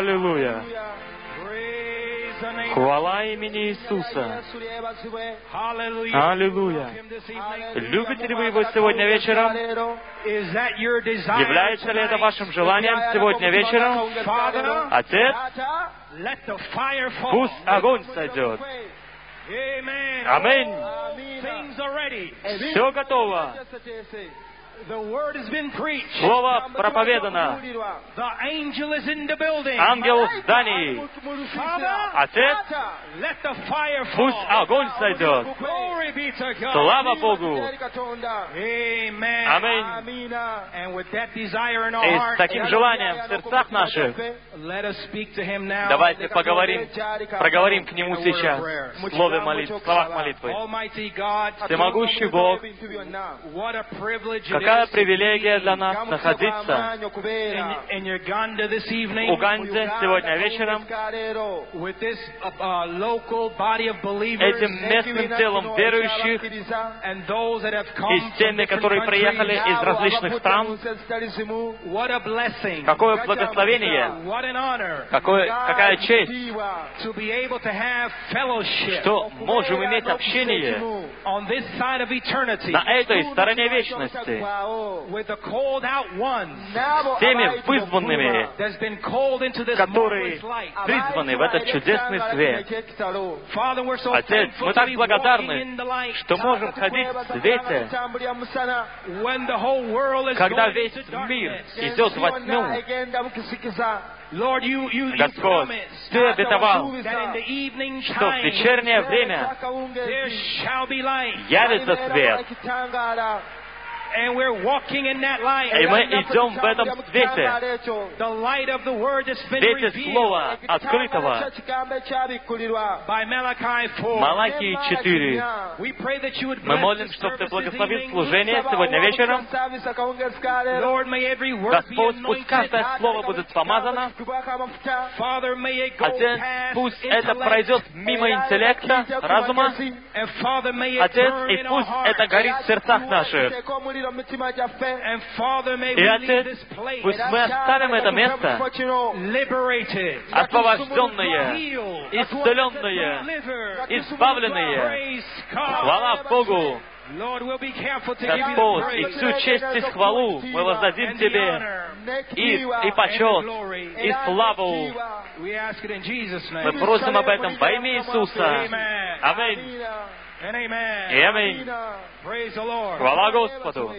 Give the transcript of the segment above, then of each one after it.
Аллилуйя! Хвала имени Иисуса! Аллилуйя! Любите ли вы Его сегодня вечером? Является ли это вашим желанием сегодня вечером? Отец, пусть огонь сойдет. Аминь. Все готово. Слово проповедано. Ангел в здании. Отец, пусть огонь сойдет. Слава Богу. Аминь. И с таким желанием в сердцах наших давайте проговорим к Нему сейчас в словах молитвы. Всемогущий Бог, какая привилегия для нас находиться в Уганде сегодня вечером, этим местным телом верующих и с теми, которые приехали из различных стран. Какое благословение, какая честь, что можем иметь общение на этой стороне вечности с теми вызванными, которые призваны в этот чудесный свет. Отец, мы так благодарны, что можем ходить в свете, когда весь мир идет во тьму. Господь, Ты обетовал, что в вечернее время явится свет. И мы идем в этом свете, свете Слова открытого. Малахии 4. Мы молим, чтобы Ты благословил служение сегодня вечером. Господь, пусть каждое слово будет помазано. Отец, пусть это пройдет мимо интеллекта, разума. Отец, и пусть это горит в сердцах наших. И, Отец, пусть мы оставим это место освобожденные, исцеленные, избавленные. Хвала Богу! Господь, и всю честь и хвалу мы воздадим Тебе, и почет, и славу. Мы просим об этом во имя Иисуса. Аминь. И аминь. Хвала Господу.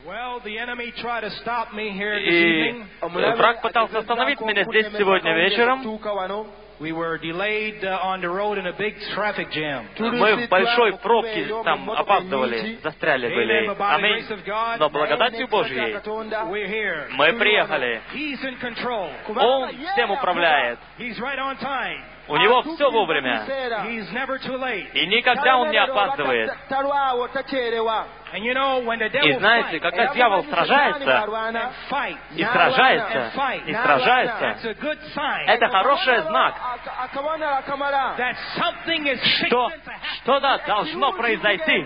И враг пытался остановить меня здесь сегодня вечером. Мы в большой пробке там опаздывали, застряли были. Аминь. Но благодатью Божьей мы приехали. Он всем управляет. У него все вовремя. И никогда он не опаздывает. И знаете, когда дьявол сражается, это хороший знак, что что-то должно произойти.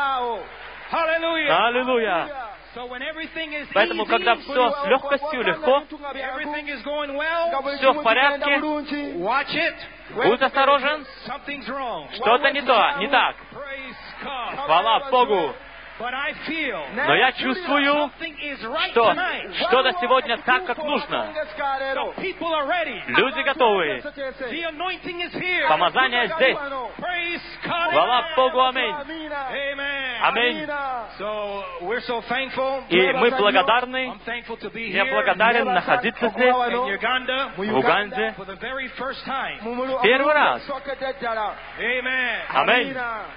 Аллилуйя! Поэтому, когда все с легкостью, легко, все в порядке, будь осторожен, что-то не так. Хвала Богу! Но я чувствую, что что-то сегодня так, как нужно. Люди готовы. Помазание здесь. Хвала Богу, аминь. Аминь. И мы благодарны. Я благодарен находиться здесь, в Уганде, первый раз. Аминь.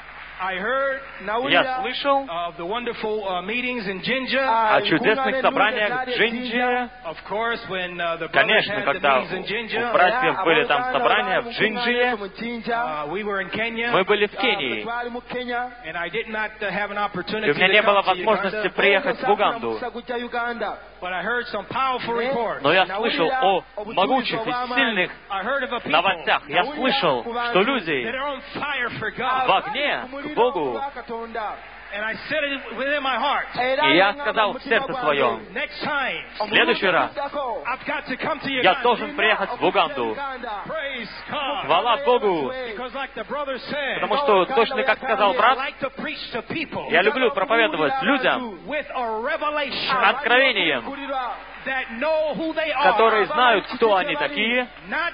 Я слышал о чудесных собраниях в Джинджи. Конечно, когда у братьев были там собрания в Джинджи, мы были в Кении. И у меня не было возможности приехать в Уганду. Но я слышал о могучих и сильных новостях. Я слышал, что люди в огне к Богу. И я сказал в сердце своем, в следующий раз я должен приехать в Уганду. Хвала Богу! Потому что, точно как сказал брат, я люблю проповедовать людям откровением, которые знают, кто они такие,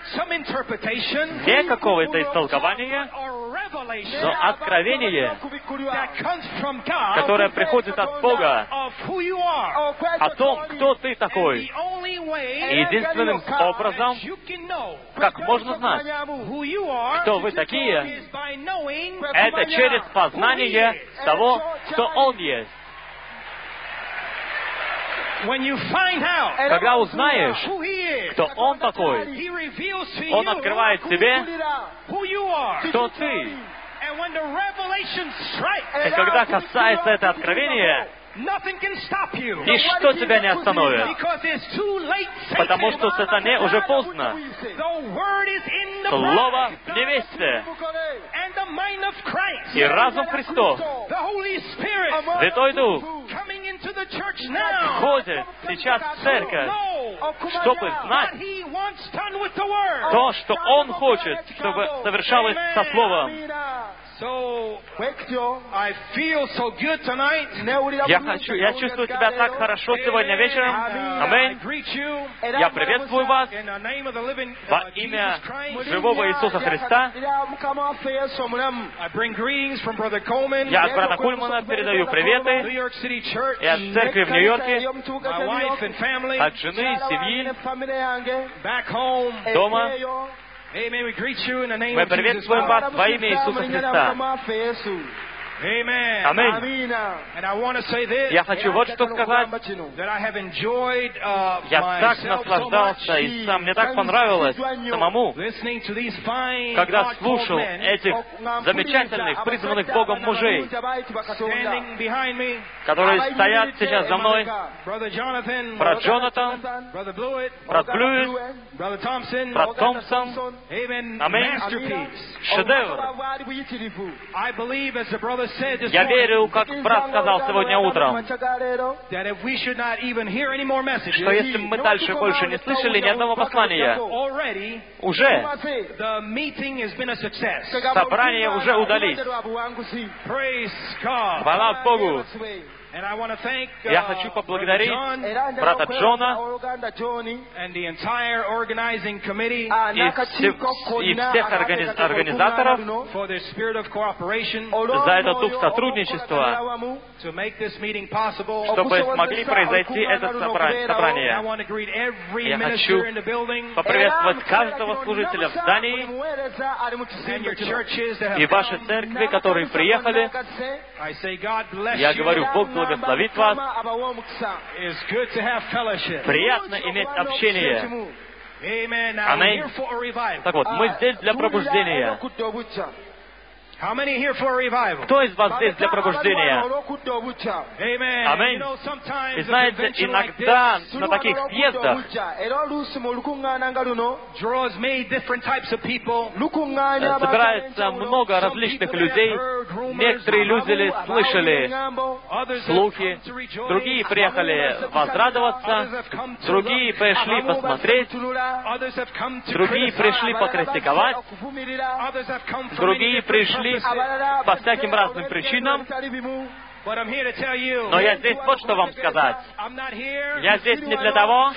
не какого-то истолкования, но откровение, которое приходит от Бога, о том, кто ты такой. И единственным образом, как можно знать, кто вы такие, это через познание того, кто Он есть. Когда узнаешь, кто Он такой, Он открывает тебе, кто ты. И когда касается это откровение, ничто тебя не остановит, потому что сатане уже поздно. Слово в невесте, и разум Христов, Святой Дух, входит сейчас в церковь, чтобы знать то, что Он хочет, чтобы совершалось со Словом. Я чувствую себя так хорошо сегодня вечером. Аминь. Я приветствую вас во имя живого Иисуса Христа. Я от брата Кульмана передаю приветы и от церкви в Нью-Йорке, от жены, семьи, дома. Мы приветствуем вас во имя Иисуса Христа. Аминь. Я хочу вот что сказать. Я так наслаждался, и мне так понравилось самому, когда слушал этих замечательных, призванных Богом мужей, которые стоят сейчас за мной. Брат Джонатан, брат Блюит, брат Томпсон. Аминь. Шедевр. Я верю, как брат сказал сегодня утром, что если мы дальше больше не слышали ни одного послания, уже собрание уже удались. Хвала Богу! Я хочу поблагодарить брата Джона и всех организаторов за этот дух сотрудничества, чтобы смогли произойти это собрание. Я хочу поприветствовать каждого служителя в здании и ваши церкви, которые приехали. Я говорю, Бог благословит вас. Приятно иметь общение. Аминь. Так вот, мы здесь для пробуждения. Кто из вас здесь для пробуждения? Аминь. И знаете, иногда на таких съездах собирается много различных людей. Некоторые люди слышали слухи, другие приехали возрадоваться, другие пришли посмотреть, другие пришли покритиковать, другие пришли по всяким разным причинам. Но я здесь вот что вам сказать. Я здесь не для того,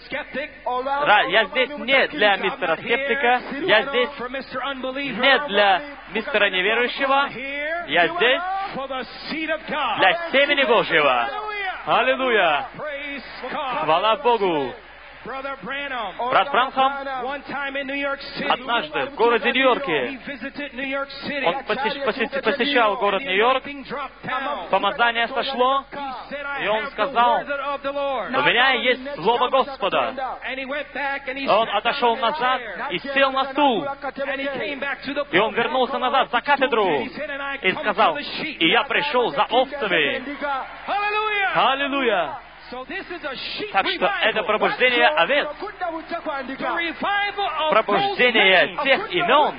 я здесь не для мистера скептика, я здесь не для мистера неверующего, я здесь для семени Божьего. Аллилуйя! Хвала Богу! Брат Бранхам однажды в городе Нью-Йорке, он посещал город Нью-Йорк, помазание сошло, и он сказал, у меня есть Слово Господа. Он отошел назад и сел на стул, и он вернулся назад за кафедру и сказал, и я пришел за овцами. Аллилуйя! Так что это пробуждение овец, пробуждение тех имен,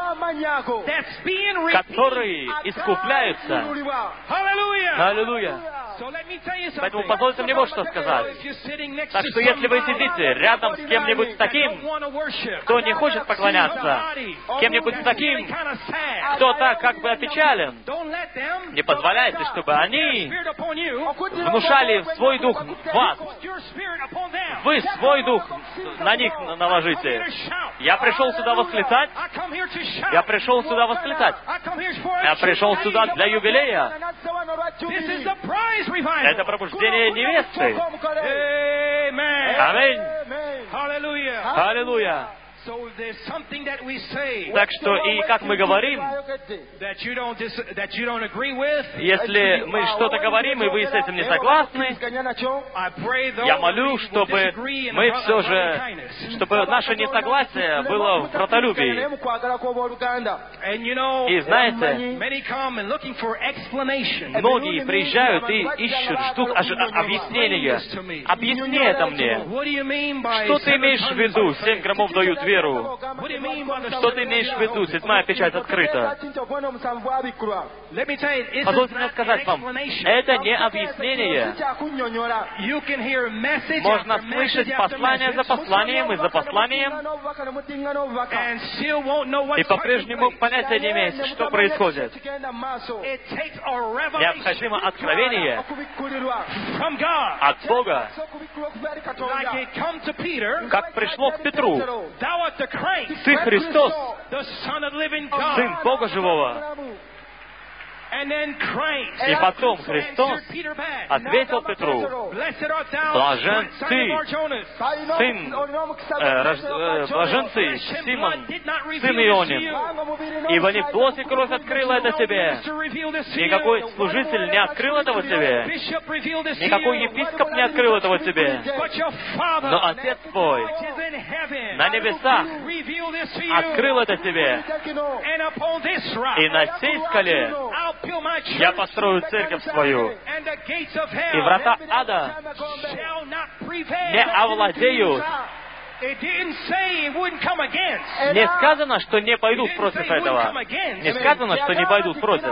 которые искупляются. Аллилуйя! Поэтому позвольте мне вот что сказать. Так что если вы сидите рядом с кем-нибудь таким, кто не хочет поклоняться, кем-нибудь таким, кто так как бы опечален, не позволяйте, чтобы они внушали свой дух в вас. Вы свой дух на них наложите. Я пришел сюда восклицать. Я пришел сюда восклицать. Я пришел сюда для юбилея. Это пробуждение невесты. Аминь. Аллилуйя. Так что, и как мы говорим, если мы что-то говорим, и вы с этим не согласны, я молю, чтобы мы все же, чтобы наше несогласие было в братолюбии. И знаете, многие приезжают и ищут, ждут объяснения. Объясни это мне. Что ты имеешь в виду? 7 громов дают веру. Что ты имеешь в виду? 7-я печать открыта. Позвольте мне сказать вам, это не объяснение. Можно слышать послание за посланием и за посланием, и по-прежнему понятия не иметь, что происходит. Необходимо откровение от Бога, как пришло к Петру. Ты Христос, Сын Бога Живого. И потом Христос ответил Петру: блажен ты, блажен ты, Симон, сын Ионин, ибо не плоть и кровь открыла это тебе, никакой служитель не открыл этого тебе, никакой епископ не открыл этого тебе, но Отец твой на небесах открыл это тебе, и на сей скале я построю церковь свою, и врата ада не овладеют. Не сказано, что не пойдут против этого. Не сказано, что не пойдут против.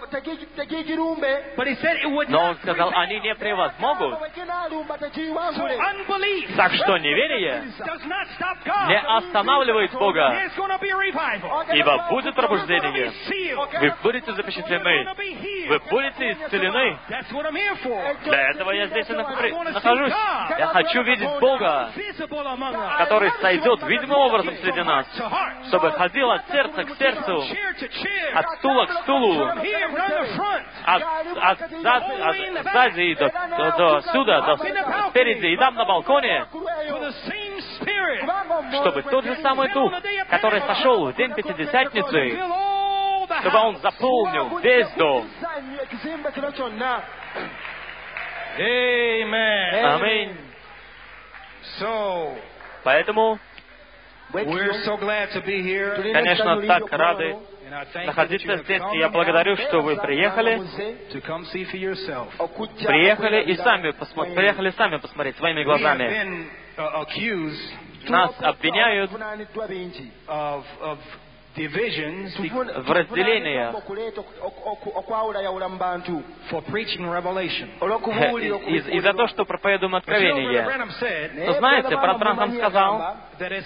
Но он сказал, они не превозмогут. Так что неверие не останавливает Бога. Ибо будет пробуждение. Вы будете запечатлены. Вы будете исцелены. Для этого я здесь и нахожусь. Я хочу видеть Бога, который сойдет видимым образом среди нас, чтобы ходил от сердца к сердцу, от стула к стулу, от сзади до сюда, до спереди и там на балконе, чтобы тот же самый Дух, который сошел в день Пятидесятницы, чтобы Он заполнил весь дом. Аминь. Поэтому, конечно, так рады находиться здесь, и я благодарю, что вы приехали сами посмотреть своими глазами. Нас обвиняют в разделениях и за то, что проповедуем откровение. Но знаете, брат Бранхам сказал,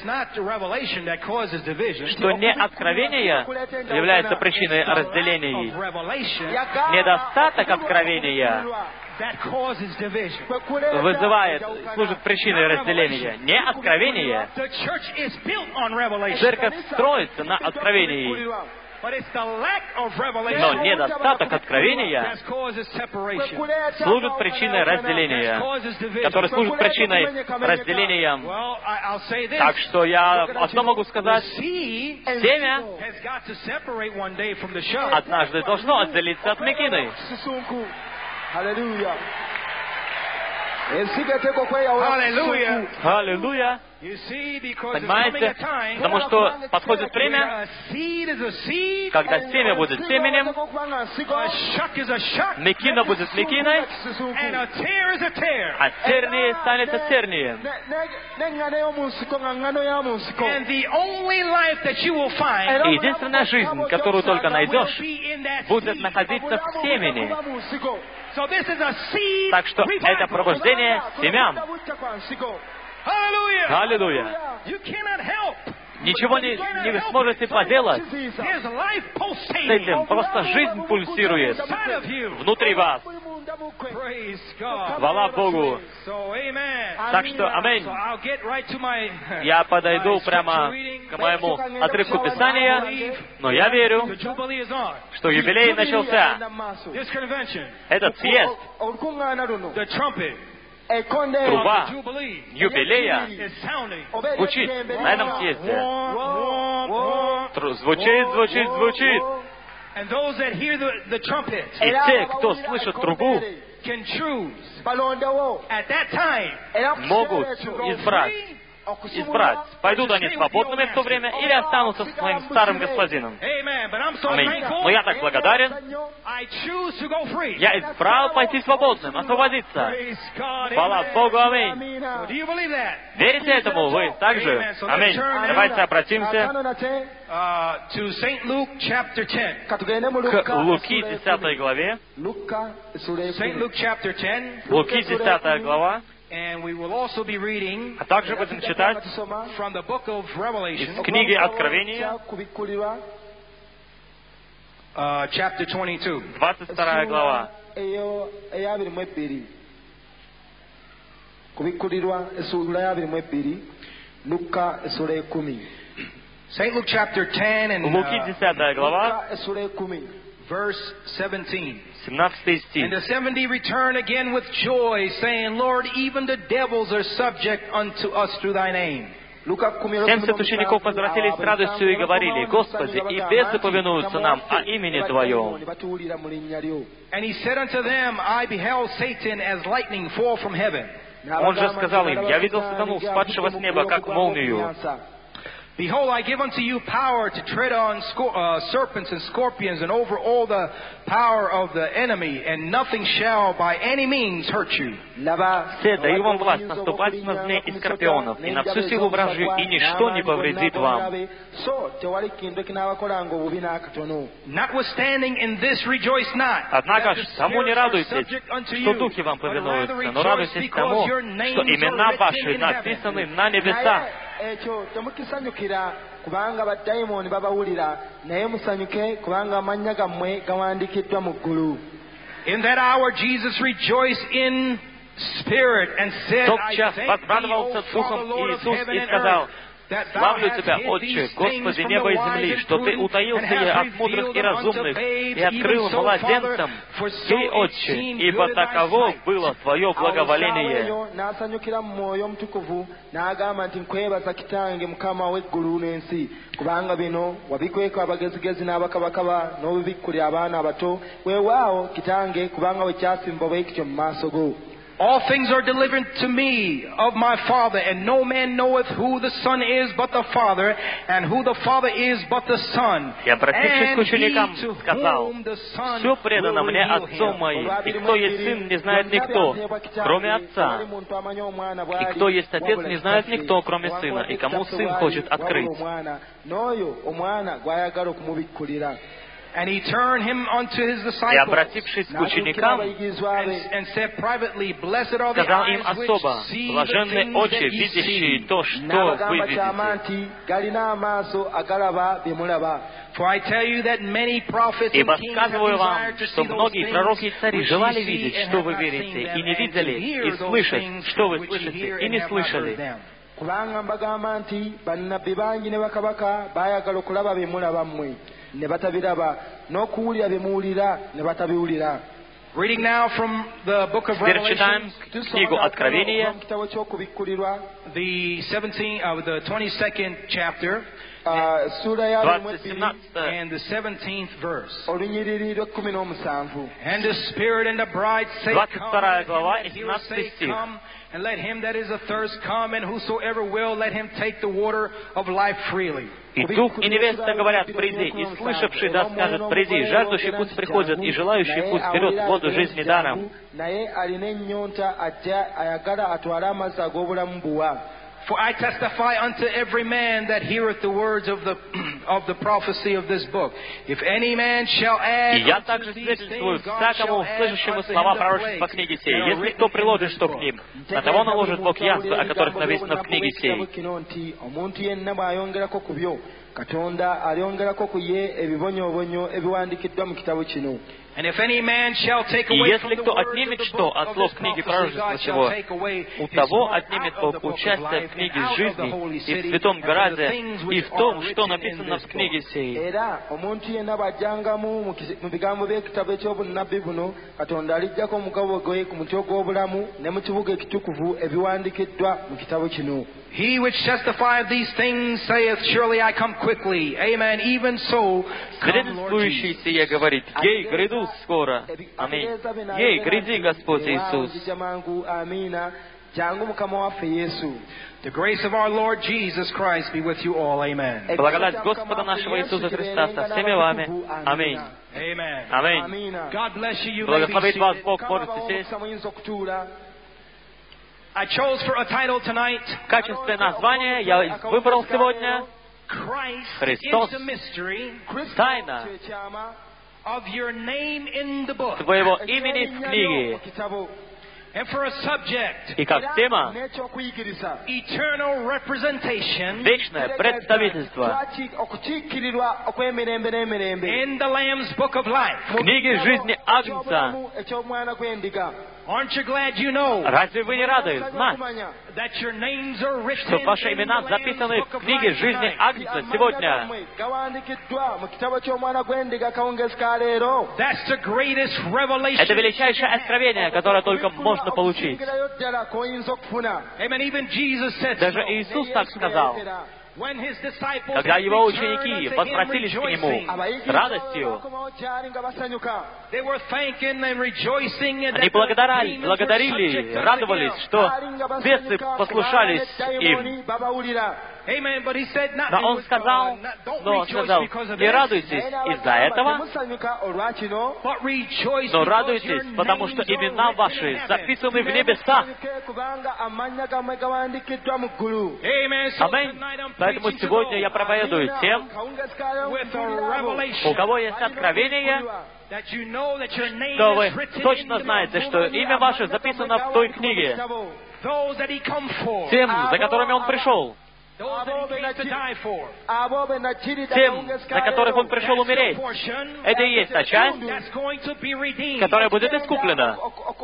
что не откровение является причиной разделений. Недостаток откровения служит причиной разделения. Не откровение. Церковь строится на откровении. Но недостаток откровения служит причиной разделения, который служит причиной разделения. Так что я одно могу сказать. Семя однажды должно отделиться от мекины. Hallelujah. Аллилуйя. Понимаете? Потому что подходит время, когда семя будет семенем, мекина будет мекиной, а терния станет тернием. И единственная жизнь, которую только найдешь, будет находиться в семени. Так что это пробуждение семян. Аллилуйя! Ничего не сможете поделать с этим. Просто жизнь пульсирует внутри вас. Хвала Богу. Так что, аминь. Я подойду прямо к моему отрывку Писания, но я верю, что юбилей начался. Этот съезд, труба юбилея звучит на этом съезде. Звучит. И те, кто слышит трубу, могут избрать, пойдут они свободными в то время или останутся со своим старым господином. Аминь. Но я так благодарен. Я избрал пойти свободным, освободиться. Хвала Богу, аминь. Верите этому вы также? Аминь. Давайте обратимся к Луки 10 главе. Луки 10 глава. А также будем читать из книги Откровения, 22 глава. St. Luke chapter 10 and Луки 10 глава, verse 17. 17 стих. And the 70 return again with joy, saying, Lord, even the devils are subject unto us through thy name. 70 учеников возвратились с радостью и говорили: Господи, и бесы повинуются нам о имени Твоем. And he said unto them, I beheld Satan as lightning fall from heaven. Он же сказал им: Я видел сатану, спадшего с неба, как молнию. Behold, I give unto you power to tread on serpents and scorpions and over all the power of the enemy, and nothing shall by any means hurt you. Все даю вам власть наступать на змей и скорпионов, и на всю силу вражью, и ничто не повредит вам. Notwithstanding in this rejoice not. Однако ж тому не радуйтесь, что духи вам повинуются, но радуйтесь тому, что имена ваши написаны на небесах. Kubanga badayimoni babawulira naye musanyuke kubanga amannya gammwe gawandikiddwa mu ggulu. In that hour Jesus rejoiced in spirit and said, I thank thee, O Father, Lord of heaven and earth, Славлю Тебя, Отче, Господи неба и земли, что Ты утаил сие от мудрых и разумных и открыл младенцам. Ты, Отче, ибо таково было Твое благоволение. Kubanga bino wabikweka abagezigezi n'abakabaka n'obibikkulira abaana abato weewaawo kitange kubanga we kyasimba bwekityo mu maaso go. All things are delivered to me of my Father, and no man knoweth who the Son is but the Father, and who the Father is but the Son. И, обратившись к ученикам, сказал: «Все предано мне Отцом Моим, и кто есть Сын, не знает никто, кроме Отца. И кто есть Отец, не знает никто, кроме Сына, и кому Сын хочет открыть». And he turned him unto his disciples, и, обратившись к ученикам, and said privately, Blessed are the сказал им eyes особо: блаженны очи, видящие то, что вы видите. Ибо сказываю вам, что многие пророки и цари желали видеть, что вы видите, и не видели, и слышать, что вы слышите, и не слышали. Kubanga mbagamba nti bannabbi bangi ne bakabaka baayagala okulaba bye mulaba mmwe ne batabiraba n'okuwulira bye muwulira ne batabiwulira. Reading now from the book of Revelation, книгу Откровения, the 22nd chapter, ssuula ya and the 17th verse. olunyiriri lw'ekkumi n'omusanvu. And the Spirit and the bride say, Come, and the hearer say, come, and let him that is athirst come, and whosoever will, let him take the water of life freely. И дух и невеста говорят, приди, и слышавший да скажет, приди, жаждущий пусть приходит, и желающий пусть берет воду жизни даром. Naye alina ennyonta ajja ayagala atwale amazzi ag'obulamu buwa. For I testify unto every man that heareth the words of the prophecy of this book. If any man shall add И я также свидетельствую всякому слышащему слова пророчества книги сей. Если кто приложит что к ним, на того наложит Бог язвы, о которых написано в книге сей. Omuntu yenna bw'ayongerako ku byo, Katonda alyongerako ku ye ebibonyoobonyo ebiwandiikiddwa mu kitabo kino. And if any man shall take И away from если the кто words отнимет of the что book от of слов this книги prophecy, пророчества God сего, shall take away у his того part отнимет out of the Бог book of участие life в and книге out of the жизни holy и в city Святом and of the Граде things и which в том, are что written in написано this в книге book. сей. Era omuntu yenna bw'ajjangamu mu bigambo by'ekitabo eky'obunnabbi buno, Katonda alijjako omugabo gwe ku muti ogw'obulamu ne mu kibuga ekitukuvu ebiwandiikiddwa mu kitabo kino. He which testifieth these things saith, surely I come quickly. Amen. Even so, come, Lord Свидетельствующий Jesus. сие говорит, ей, гряду скоро. Аминь. Ей, гряди, Господь Иисус. The grace of our Lord Jesus Christ be with you all. Amen. Благодать Господа нашего Иисуса Христа со всеми вами. Аминь. Amen. Аминь. God bless you. You may be Благословит вас seated. Бог, можете сесть. I chose for a title tonight, Качественное название я выбрал сегодня Christ Христос. is the mystery Тайна of your name in the book. твоего имени в книге. And for a subject, И как тема eternal representation вечное представительство in the Lamb's book of life. в книге жизни Агнца. Aren't you glad you know Разве вы не рады знать, that your names are written что ваши in the имена Lamb's записаны book в of книге life жизни tonight? Агнца сегодня? That's the greatest revelation. Это величайшее откровение, которое только можно получить. Amen. Even Jesus said Даже so. Иисус так сказал. When his disciples Когда его returned ученики unto him возвратились к Нему rejoicing, с радостью, they were thanking and rejoicing that они the demons were благодарили, subject unto радовались, him. что бесы послушались им. Amen. But he said, not, Но Он сказал, не радуйтесь из-за этого, but rejoice но because радуйтесь, your потому что names are имена written in ваши heaven. записаны в небесах. Amen. So Аминь. tonight I'm Поэтому preaching to сегодня я those проповедую тем, with a у revelation кого есть откровение, that you know that your name что вы is written точно in the знаете, book. что имя ваше записано в той книге, Those that he come for. тем, за которыми Он пришел, Those that he came to die for. тем, за которых Он пришел умереть. Это и есть та часть, That's going to be redeemed. которая будет искуплена.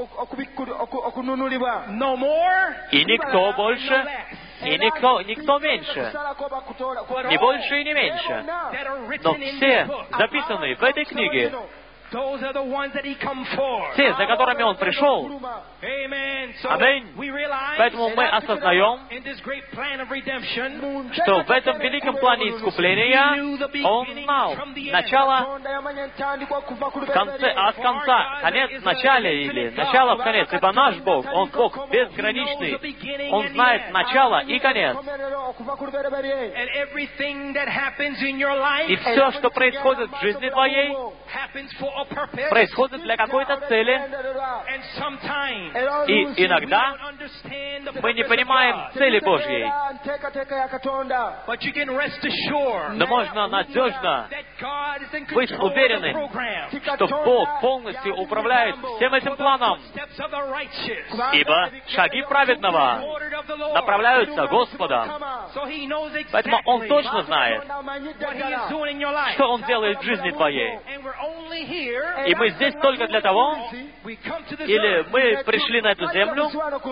No more. И никто больше, и никто меньше. Не больше и не меньше. That are Но written in все this book. записаны в этой книге. Those are the ones that he come for. Те, за которыми Он пришел. Amen. So Аминь. we realize Поэтому мы осознаем, in this great plan of redemption, что в этом великом плане искупления Он знал начало в конце, от конца, конец в начале или начало в конец. Ибо наш Бог, Он Бог безграничный. Он знает начало и конец. and everything that happens in your life И все, что происходит в жизни твоей, happens for a purpose. происходит для какой-то цели. And sometimes И иногда мы не понимаем цели Божьей. but you can rest assured Но можно надежно that God is in быть control of the уверенным, program. что Бог полностью управляет всем этим планом. Steps of the righteous Ибо шаги праведного ordered of the Lord. направляются Господом. So he knows Поэтому Он exactly точно знает, what he is doing in your life. что Он делает в жизни твоей. And we're only here И мы здесь только для того, или мы пришли на эту землю,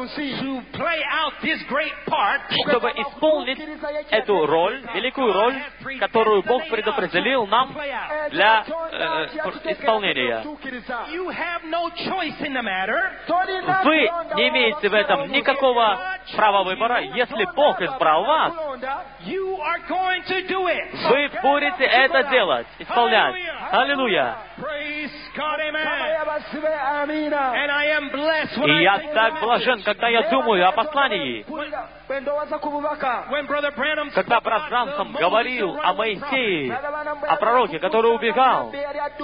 чтобы исполнить эту роль, великую роль, которую Бог предопределил нам для исполнения. Вы не имеете в этом никакого права выбора. Если Бог избрал вас, вы будете это делать, исполнять. Аллилуйя! И я так блажен, когда я думаю о послании. Когда брат Бранхам говорил о Моисее, о пророке, который убегал,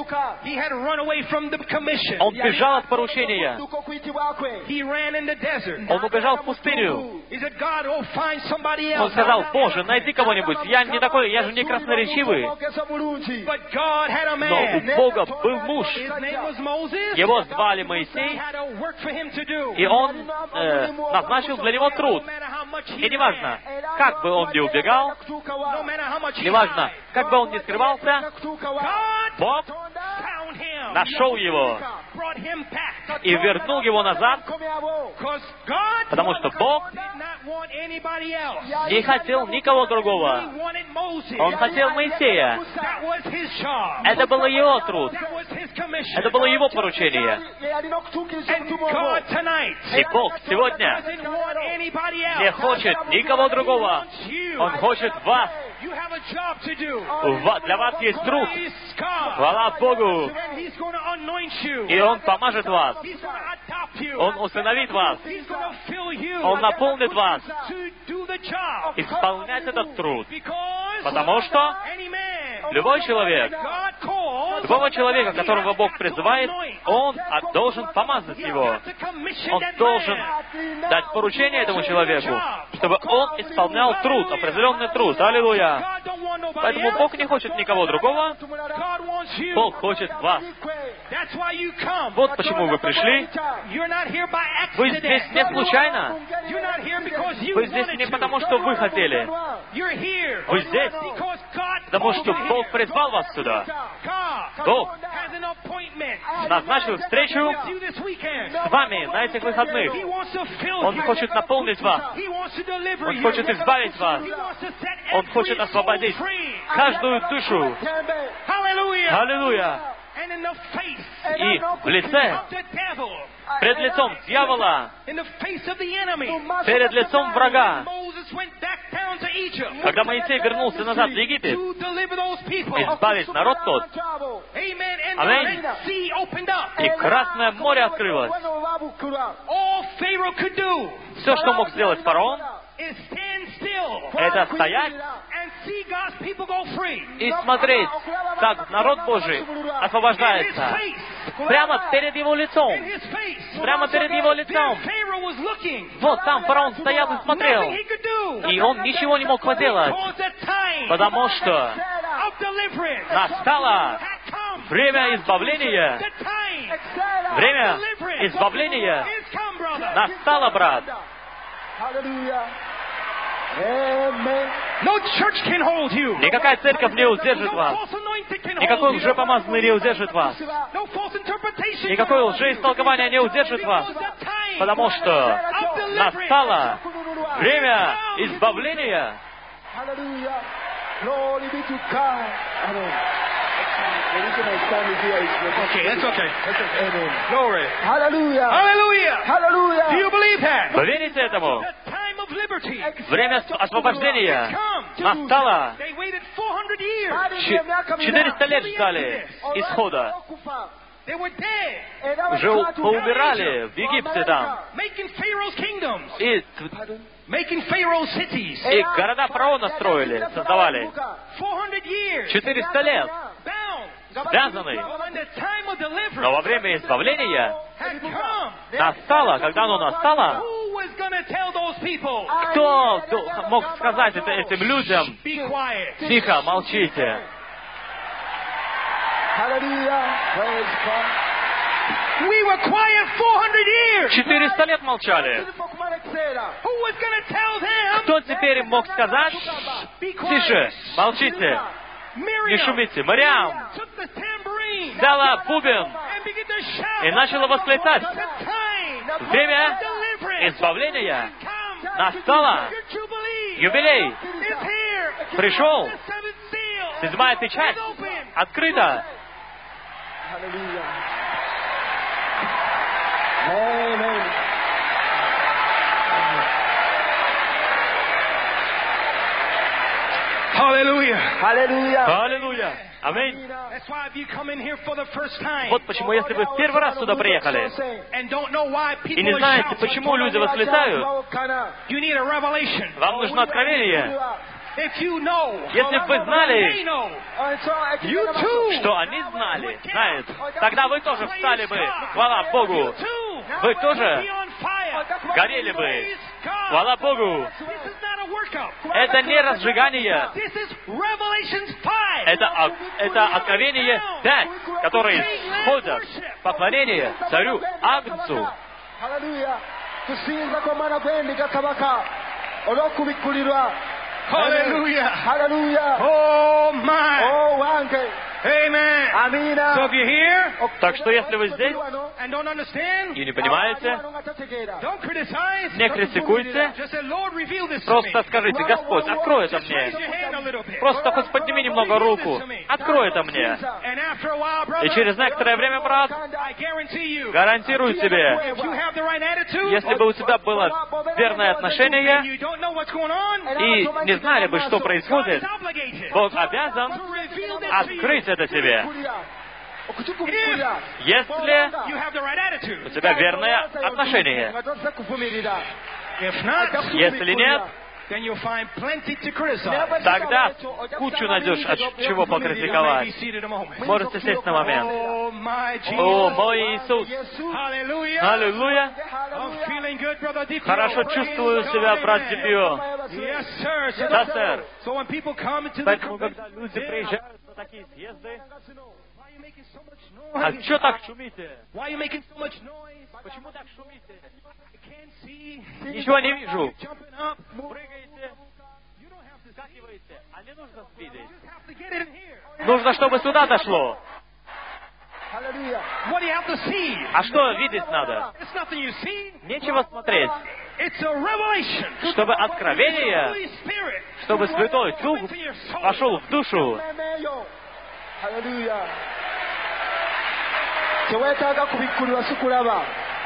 он бежал от поручения. Он убежал в пустыню. Он сказал: Боже, найди кого-нибудь. Я не такой, я же не красноречивый. Но у Бога был муж. Его звали Моисей, и он назначил для него труд. И неважно, как бы он ни убегал, неважно, как бы он ни скрывался, Бог нашел его и вернул его назад, потому что Бог не хотел никого другого. Он хотел Моисея. Это был его труд. Это было его поручение. И Бог сегодня не хочет никого другого. Он хочет вас. Для вас есть труд. Хвала Богу. И Он помажет вас. Он усыновит вас. Он наполнит вас исполнять этот труд. Потому что любой человек, любого человека, которого Бог призывает, Он должен помазать его. Он должен дать поручение этому человеку, чтобы он исполнял труд, определенный труд. Аллилуйя! Поэтому Бог не хочет никого другого. Бог хочет вас. Вот почему вы пришли. Вы здесь не случайно. Вы здесь не потому, что вы хотели. Вы здесь, потому что Бог призвал вас сюда. Бог назначил встречу с вами на этих выходных. Он хочет наполнить вас. Он хочет избавить вас. Он хочет освободить каждую душу. Аллилуйя! И в лице, пред лицом дьявола, перед лицом врага, когда Моисей вернулся назад в Египет, избавить народ тот. Аминь. И Красное море открылось. Все, что мог сделать фараон, это стоять и смотреть, как народ Божий освобождается прямо перед его лицом. Прямо перед его лицом. Вот там фараон стоял и смотрел. И он ничего не мог поделать, потому что настало время избавления. Время избавления настало, брат. Никакая церковь не удержит вас. Никакой лжепомазанный не удержит вас. Никакое лжеистолкование не удержит вас. Потому что настало время избавления. Okay, that's okay. Glory. Hallelujah. Hallelujah. Hallelujah. Do you believe that? Вы верите этому? Время освобождения настало. 400 лет ждали исхода. Уже поумирали в Египте там. И города фараона строили, создавали. 400 лет связаны. Но во время избавления настало, когда оно настало, кто мог сказать это этим людям? Тихо, молчите. 400 лет молчали. Кто теперь им мог сказать? Тише, молчите, не шумите. Мариам взяла бубен и начала восклицать. Время избавления настало. Юбилей пришел. Седьмая печать открыта. Hallelujah. Аллилуйя. Аминь. Вот почему, если вы в первый раз сюда приехали и не знаете, почему люди восклицают, вам нужно откровение. Если бы вы знали, что они знали, знают, тогда вы тоже встали бы, хвала Богу. Вы тоже горели бы. Хвала Богу. Это не разжигание. Это откровение 5, которые сходят в поклонение царю Агнцу. Hallelujah. Oh my. Amen. So if you're here, так что если вы здесь and don't understand, и не понимаете, don't criticize, не критикуйте, just say, Lord, reveal this to me. просто скажите: Господь, открой это мне. Просто хоть подними немного руку, открой это мне. And after a while, brother, И через некоторое время, брат, I guarantee you, гарантирую тебе, if you have the right attitude, если бы у тебя было верное отношение, you don't know what's going on, и не знали бы, что God происходит, is obligated Бог обязан to reveal this to you. открыть это тебе. Если You have the right attitude. у тебя верное отношение. If not, Если нет, then you'll find plenty to criticize. тогда кучу найдешь, от чего покритиковать. Можете сесть на момент. Oh, my Jesus. О, мой Иисус! Hallelujah. Аллилуйя! I'm feeling good, brother Dipio. Хорошо чувствую себя, брат Дипио. Yes, sir. Да, сэр. So when people come into the Поэтому, когда люди приезжают на такие съезды, why are you making so much а noise? что так шумите? Why are you making so much noise? Почему так шумите? I can't see. Ничего не вижу. Jumping up. Прыгаете, You don't have to скакиваете, а не нужно видеть. just have to get in here. Нужно, чтобы сюда дошло. What do you have to see? А что видеть надо? It's nothing you see. Нечего смотреть. It's a revelation. Чтобы откровение, Holy Spirit чтобы Святой Дух into your soul. вошел в душу. Tewetaaga kubikkulirwa si kulaba.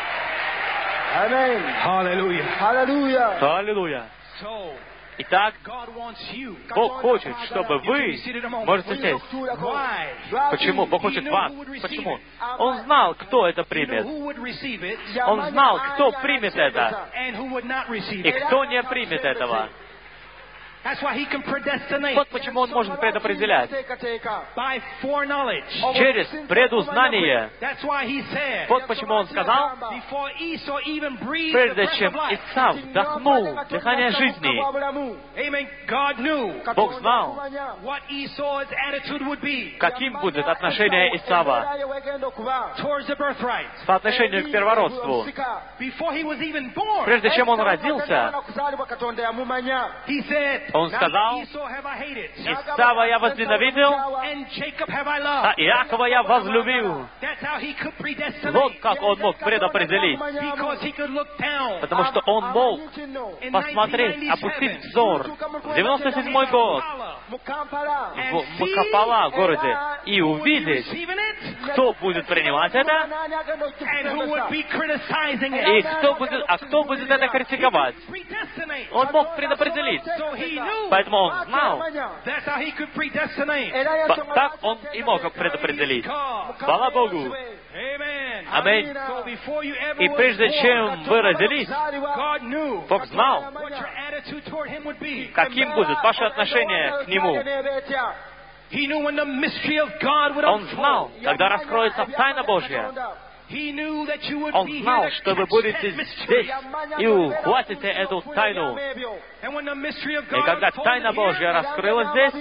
Amen. Hallelujah. Аллилуйя. So, Итак, God wants you. Бог хочет, чтобы вы можете сесть. Why? Почему? Бог хочет вас. Почему? Он знал, кто это He knew примет. who would receive it Он знал, кто примет это and who would not receive и it. кто не примет этого. That's why he can predestinate Вот почему Он может предопределять. by foreknowledge. Через предузнание. That's why he said, Вот почему Он сказал, before Esau even breathed the прежде breath чем of life. Исав вдохнул дыхание жизни, Amen. God knew Бог знал, what Esau's attitude would be каким будет отношение Исава towards the birthright. по отношению к первородству. Before he was even born, Прежде чем он родился, he said, Он сказал, "Now Esau have I hated, Исава я возненавидел, and Jacob have I а loved." Иакова я возлюбил. That's how he could predestinate. Вот как он мог предопределить. Because he could look down Потому что он мог in посмотреть, 1997 опустить взор в 97-й год в Мукапала городе и увидеть, receiving it, кто будет принимать это and who would be criticizing и it. кто будет это критиковать. Predestinate. Он мог предопределить. So he knew. Поэтому он знал. That's how he could predestinate. Так он и мог предопределить. Хвала Богу. Amen. Аминь. So before you ever И was прежде born, чем вы родились, God knew Бог знал, what your attitude toward him would be. каким будет ваше отношение к Нему. He knew when the mystery of God would Он unfold. знал, когда раскроется тайна Божья. Он знал, что вы будете здесь и ухватите эту тайну. И когда тайна Божья раскрылась здесь,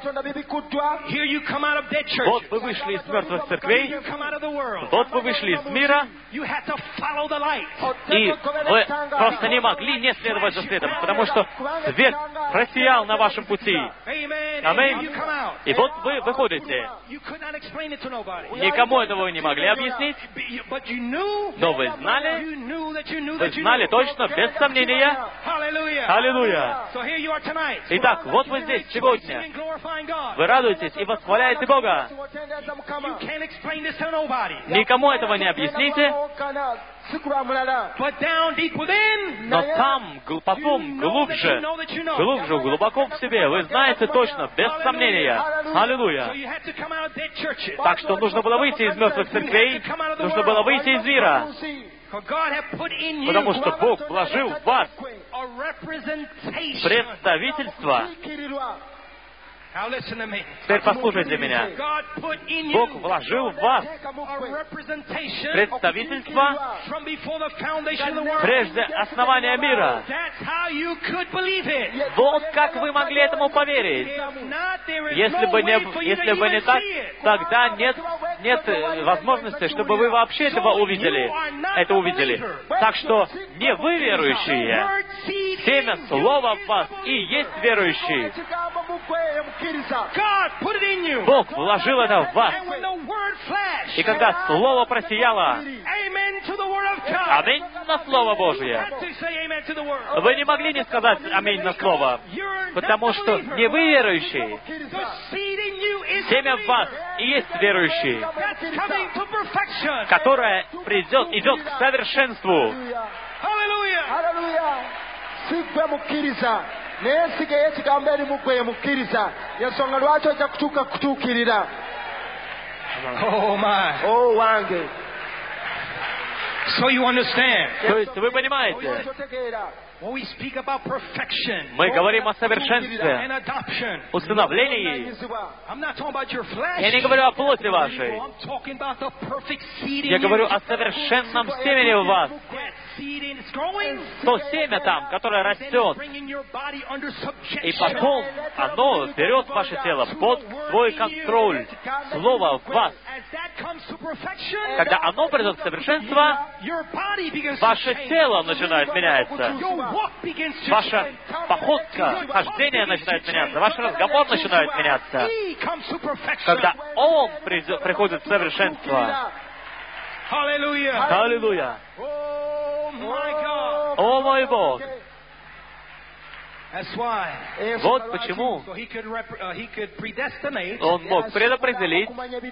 вот вы вышли из мертвых церквей, вот вы вышли из мира, и вы просто не могли не следовать за светом, потому что свет просиял на вашем пути. Аминь. И вот вы выходите. Никому этого вы не могли объяснить, но вы знали точно, без сомнения. Аллилуйя. Итак, вот вы здесь сегодня. Вы радуетесь и восхваляете Бога. Никому этого не объясните, но там, потом, глубже, глубоко в себе, вы знаете точно, без сомнения. Аллилуйя. Так что нужно было выйти из мертвых церквей, нужно было выйти из мира, потому что Бог вложил в вас представительство. Теперь послушайте меня. Бог вложил в вас представительство прежде основания мира. Вот как вы могли этому поверить. Если бы не так, тогда нет возможности, чтобы вы вообще это увидели. Так что не вы верующие. Семя Слова в вас и есть верующие. Бог вложил это в вас. И когда Слово просияло, аминь на Слово Божье, вы не могли не сказать аминь на Слово, потому что не вы верующие. Семя в вас и есть верующие, которое идет к совершенству. naye nsigaye ekigambo eri mu gwe mukkiriza yensonga lwaki ojja kutuuka kutuukirira. Oh wange. So you understand. То есть вы понимаете, мы говорим о совершенстве, усыновлении. Я не говорю о плоти вашей. Я говорю о совершенном семени в вас. То семя там, которое растет. И потом оно берет ваше тело под свой контроль. Слово в вас. Когда оно придет к совершенству, ваше тело начинает меняться. Ваша походка, хождение начинает меняться. Ваш разговор начинает меняться. Когда Он приходит в совершенство. Аллилуйя! О мой Бог! Вот почему Он мог предопределить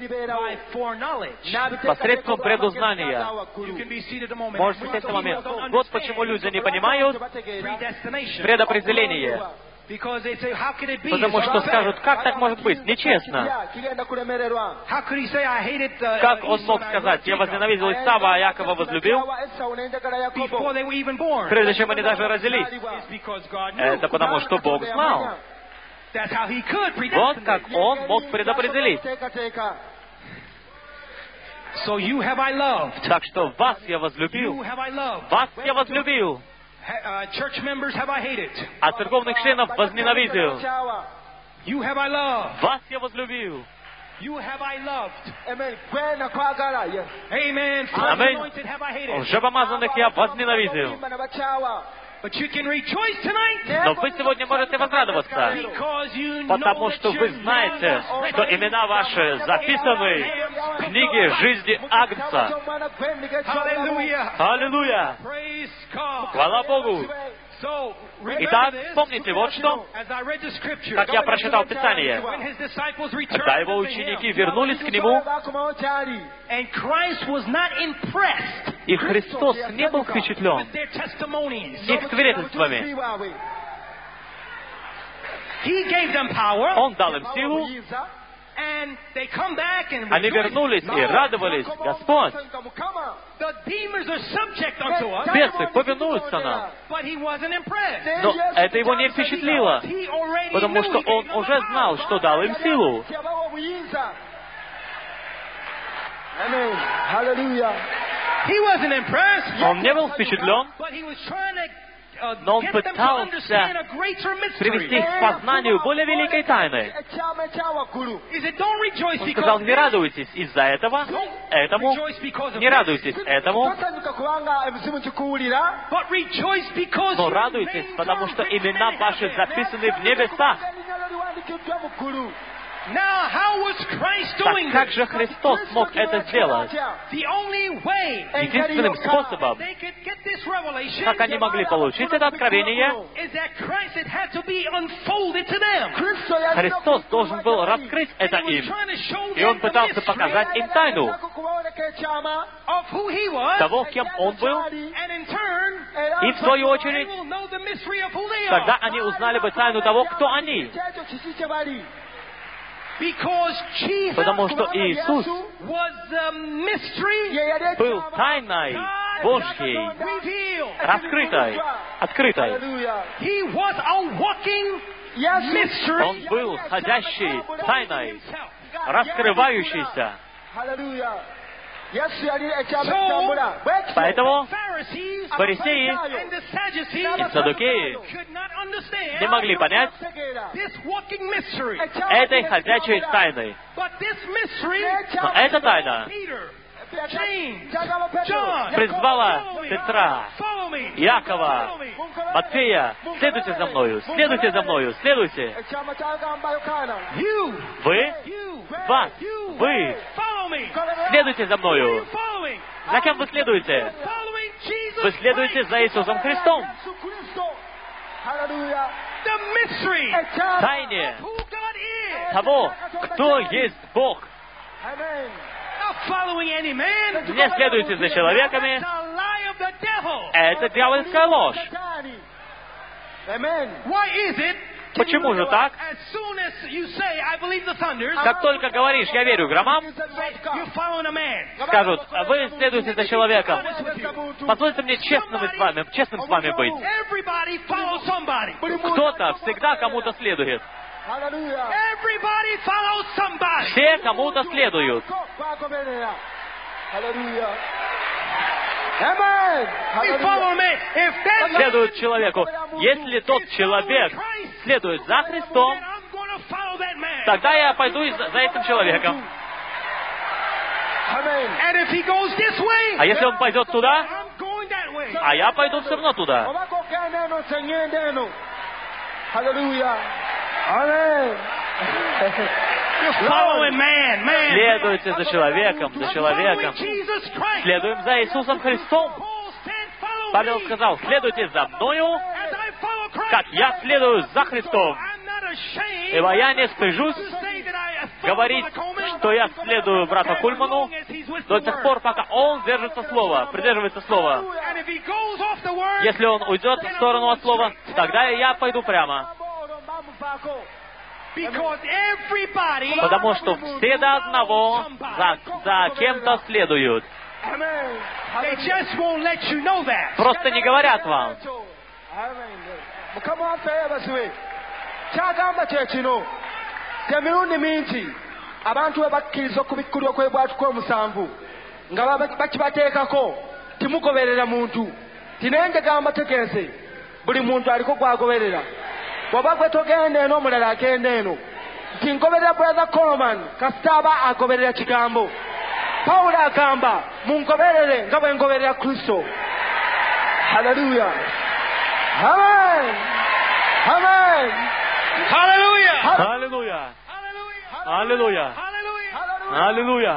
посредством предузнания. Можете сесть на момент. Вот почему люди не понимают предопределение. Потому что скажут, как так может быть? Нечестно. Как он мог сказать, я возненавидел Исава, а Якова возлюбил, прежде чем они даже родились? Это потому, что Бог знал. Вот как Он мог предопределить. Так что вас я возлюбил. Вас я возлюбил. А церковных членов возненавидел. Вас я возлюбил. Аминь. Лжепомазанных я возненавидел. Но вы сегодня можете возрадоваться, потому что вы знаете, что имена ваши записаны в книге жизни Агнца. Аллилуйя! Хвала Богу! Итак, помните вот что, как я прочитал Писание, когда его ученики вернулись к Нему, и Христос не был впечатлен их свидетельствами. Он дал им силу, они вернулись и радовались. Господь, бесы повинуются нам. Но это его не впечатлило, потому что он уже знал, что дал им силу. He wasn't impressed. Он не был впечатлен, But he was trying to но он get them to пытался understand a greater привести mystery. их к познанию более великой тайны. ekyama ekyawaggulu. He said, don't rejoice Он because сказал, of не this. радуйтесь из-за этого, этому, Rejoice because of не this. радуйтесь этому, Tosanyuka kubanga ebizibu kikuwulira. But rejoice because но your радуйтесь, names потому are что written имена in ваши heaven. записаны в небесах. Erinnya lyo liwandikiddwa mu ggulu. Now, how was Christ Так doing как this? же Христос мог это сделать? The only way Единственным способом, they could get this revelation как они могли получить это откровение, is that Christ had had to be unfolded to them. Христос должен был раскрыть это And he was им. trying to show И Он them the пытался mystery показать им тайну of who he was, того, кем Он был, and in turn, и в свою they очередь, will know the mystery of who they тогда are. они узнали бы тайну того, кто они. Because Jesus Потому что Иисус was the mystery был тайной Божьей, revealed. раскрытой, открытой. He was a walking mystery. Он был ходящей тайной, раскрывающейся. Поэтому фарисеи и саддукеи не могли понять этой ходячей тайны. Но эта тайна призвала Петра, Якова, Матфея: следуйте за мною, следуйте за мною, следуйте. Вы, вас, вы, следуйте за мною. За кем вы следуете? Вы следуете за Иисусом Христом. Тайне того, кто есть Бог. Не следуйте за человеками. Это дьявольская ложь. Почему же так? Как только говоришь, я верю громам, скажут, вы следуете за человеком. Позвольте мне честным с вами быть. Кто-то всегда кому-то следует. Все кому-то следуют. Следует человеку. Если тот человек следует за Христом, тогда я пойду за этим человеком. А если он пойдет туда, а я пойду все равно туда. Следуйте за человеком, Следуем за Иисусом Христом. Павел сказал, следуйте за мною, как я следую за Христом. Ибо я не стыжусь говорить, что я следую брату Кульману до тех пор, пока он держится слова, придерживается слова. Если он уйдет в сторону от слова, тогда и я пойду прямо. Потому что все до одного за кем-то следуют. Просто не говорят вам. Abantu bwe bakkiriza okubikkulwa okwebwatuka omusanvu nga bakibateekako timugoberera muntu tinaye njagala mbategeeze buli muntu aliko gwagoberera bw'oba gwe togenda eno omulala agenda eno nti ngoberera brother Coleman kasita aba agoberera kigambo Pawulo agamba mungoberere nga bwe ngoberera Kristo. Haleluya. Amen. Amen. Hallelujah. Hallelujah. Hallelujah. Hallelujah.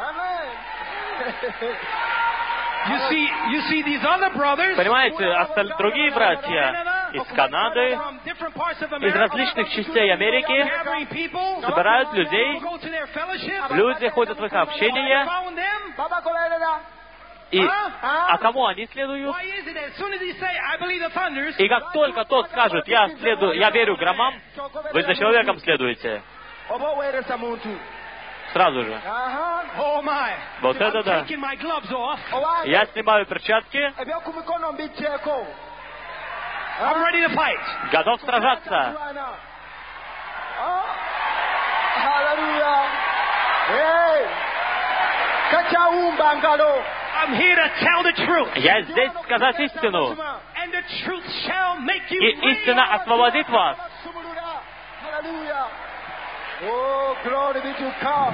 You see these other brothers. Понимаете, другие братья из Канады, из различных частей Америки собирают людей, люди ходят в их общение, а кому они следуют? И как только тот скажет, я верю громам, вы за человеком следуете. Сразу же. Вот это да. Я снимаю перчатки. Готов сражаться. Я здесь сказать истину, And the truth shall make you и free. истина освободит вас. Oh, glory be to God.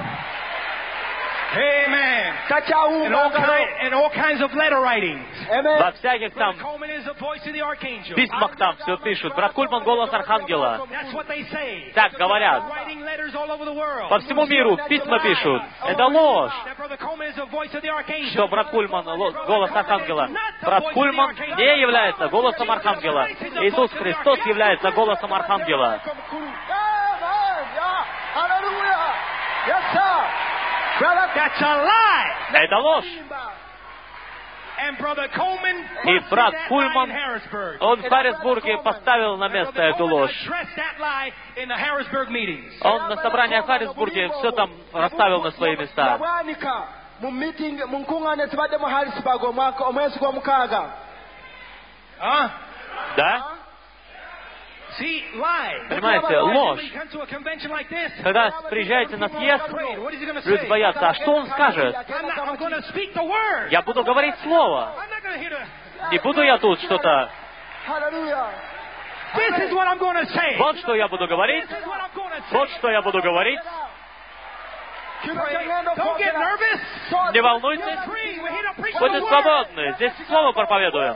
Amen. And all kinds of letter writings. Во всяких там Brother Coleman is the voice of the archangel. письмах там все пишут. Брат Кульман — голос архангела. That's what they say. Так говорят. Writing letters all over the world. По всему миру письма пишут. Это ложь. That Brother Coleman is the voice of the archangel. Что брат Кульман — голос архангела. Брат Кульман не является голосом архангела. Иисус Христос является голосом архангела. That's a lie. Это ложь. And Brother Coleman И брат busted that lie Кульман, in Harrisburg. он в Харрисбурге поставил на место эту ложь. Addressed that lie in the Harrisburg meetings. Он на собрании в Харрисбурге все там расставил на свои места. Да? See, lie. Понимаете, ложь. When you come to a convention like this, Когда приезжаете на съезд, what is he going to люди say? боятся, а что он скажет? I'm going to speak the word. Я буду говорить слово. I'm not going to hear the... Не буду я тут что-то. This is what I'm going to say. Вот что я буду говорить. This is what I'm going to say. Вот что я буду говорить. Don't get nervous. Не волнуйтесь. You're free. We're here to preach the Будьте word. свободны. Здесь слово проповедуем.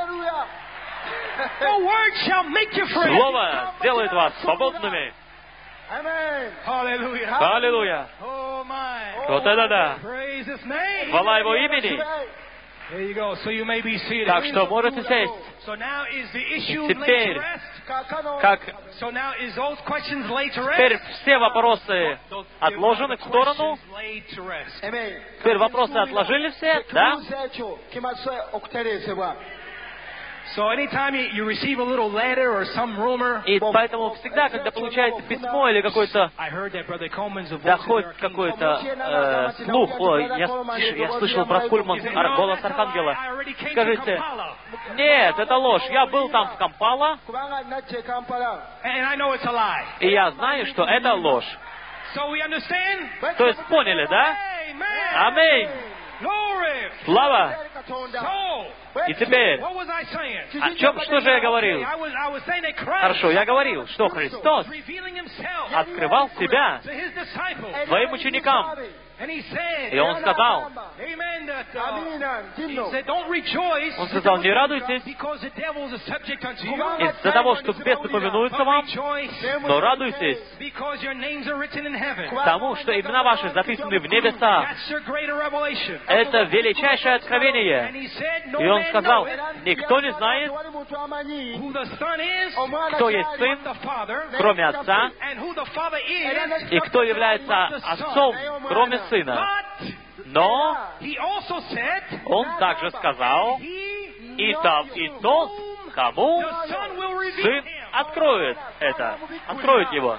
The word shall make you free. Слово сделает вас свободными. Hallelujah. Аллилуйя. Oh my. Вот это да. Praise His name. Хвала Его имени. There you go. So you may be seated. Так что можете сесть. So now is the issue Теперь, laid to rest? как So now is those questions laid to rest? теперь все вопросы отложены в сторону. Questions laid to rest. Теперь вопросы отложили все, да? So anytime you receive a little letter or some rumor, И поэтому всегда, когда получаете письмо или какой-то I heard that Brother Coleman's a voice of the доходит archangel. какой-то слух, ой, я слышал брат Кульман, голос архангела. Скажите, нет, это ложь, я был там в Кампала, And I know it's a lie. и я знаю, что это ложь. So we understand? То есть поняли, да? Amen. Аминь. Glory. Слава. So, И теперь, what was I saying? что же я говорил? I was saying that Christ Хорошо, я говорил, что Христос revealing himself открывал себя to his disciples. своим ученикам. And he said, И Он сказал, Amen, that he said, don't rejoice Он сказал, не радуйтесь because the devil is a subject unto you. из-за того, что бесы повинуются But вам, rejoice но радуйтесь because your names are written in heaven. тому, что имена ваши записаны в небесах. That's your greater revelation. Это величайшее And откровение. he said, no И Он man сказал, knoweth никто не знает, who the Son is, кто есть Сын, the Father, кроме Отца, and who the Father is, и кто является Отцом, кроме Сына. but Но he also said, Он также сказал, he и тот, кому the Son will reveal Сын him. откроет это, откроет его.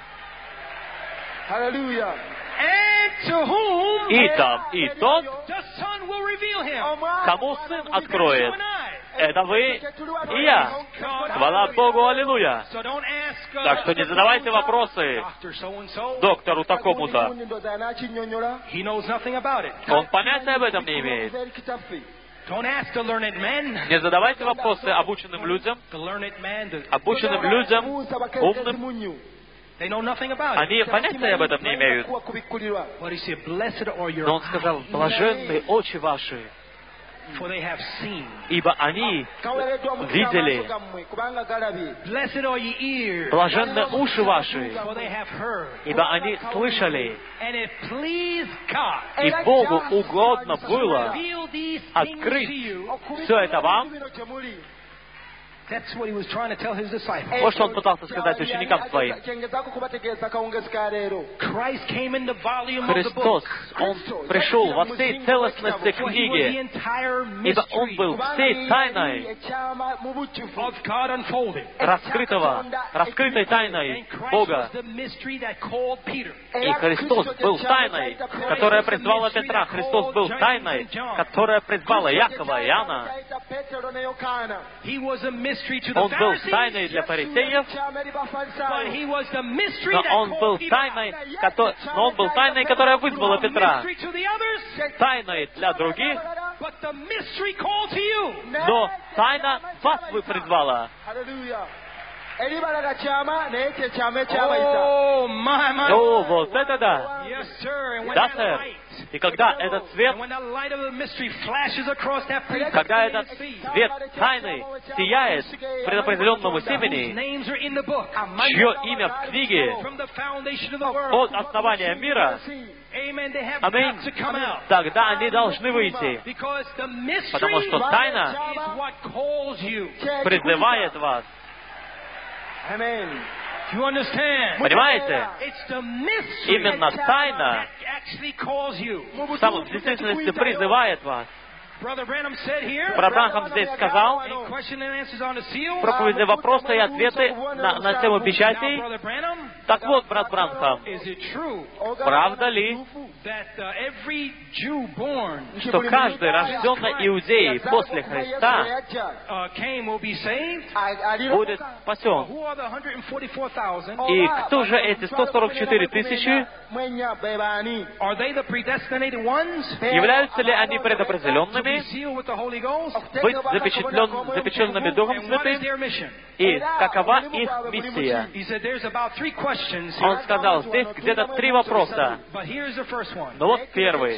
And to whom И тот, the Son will reveal him. кому Сын откроет. You and I. Это вы и я. Хвала Богу, аллилуйя. So don't ask, Так что не задавайте вопросы Dr. So-and-so. доктору такому-то. He knows nothing about it. Он понятия об этом не имеет. Don't ask the learned men. Не задавайте вопросы обученным людям, The learned man, обученным людям, умным. they know nothing about it. Они понятия об этом не имеют. But he said, blessed are your Но Он сказал, eyes, блаженны очи ваши, for they have seen. ибо они видели. Blessed are your ears, Блаженны уши ваши, for they have heard. ибо они слышали. And it pleased God И Богу угодно было reveal these things открыть to you. все это вам. That's what he was trying to tell his disciples. Вот что Он пытался сказать ученикам своим. Christ came in the volume of the book. Христос, Он пришел во всей целостности For he was the книги, entire ибо Он mystery был всей тайной of God unfolded. раскрытой тайной And Christ Бога. was the mystery that called Peter. И Христос был тайной, которая призвала Петра. Христос был тайной, которая призвала Якова и Иоанна. He was a mystery to the Он был Pharisees, тайной для фарисеев, but he was the mystery но that Он был called Peter. тайной, которая вызвала Петра. Mystery to the others, Тайной для других, Но тайна вас призвала. О, вот это да! Да, сэр. И когда этот свет, когда этот свет тайны сияет предопределенному семени, чье имя в книге от основания мира, аминь, тогда они должны выйти, потому что тайна призывает вас. Понимаете? Именно тайна в самом действительности призывает вас. Брат Бранхам здесь сказал, проповеди вопросы и ответы на тему печатей. Так вот, брат Бранхам, правда ли, что каждый рожденный иудей после Христа будет спасен? И кто же эти 144 тысячи? Являются ли они предопределенными быть запечатленными Духом Святым? И какова их миссия? Он сказал, здесь где-то 3 вопроса. Но вот первый.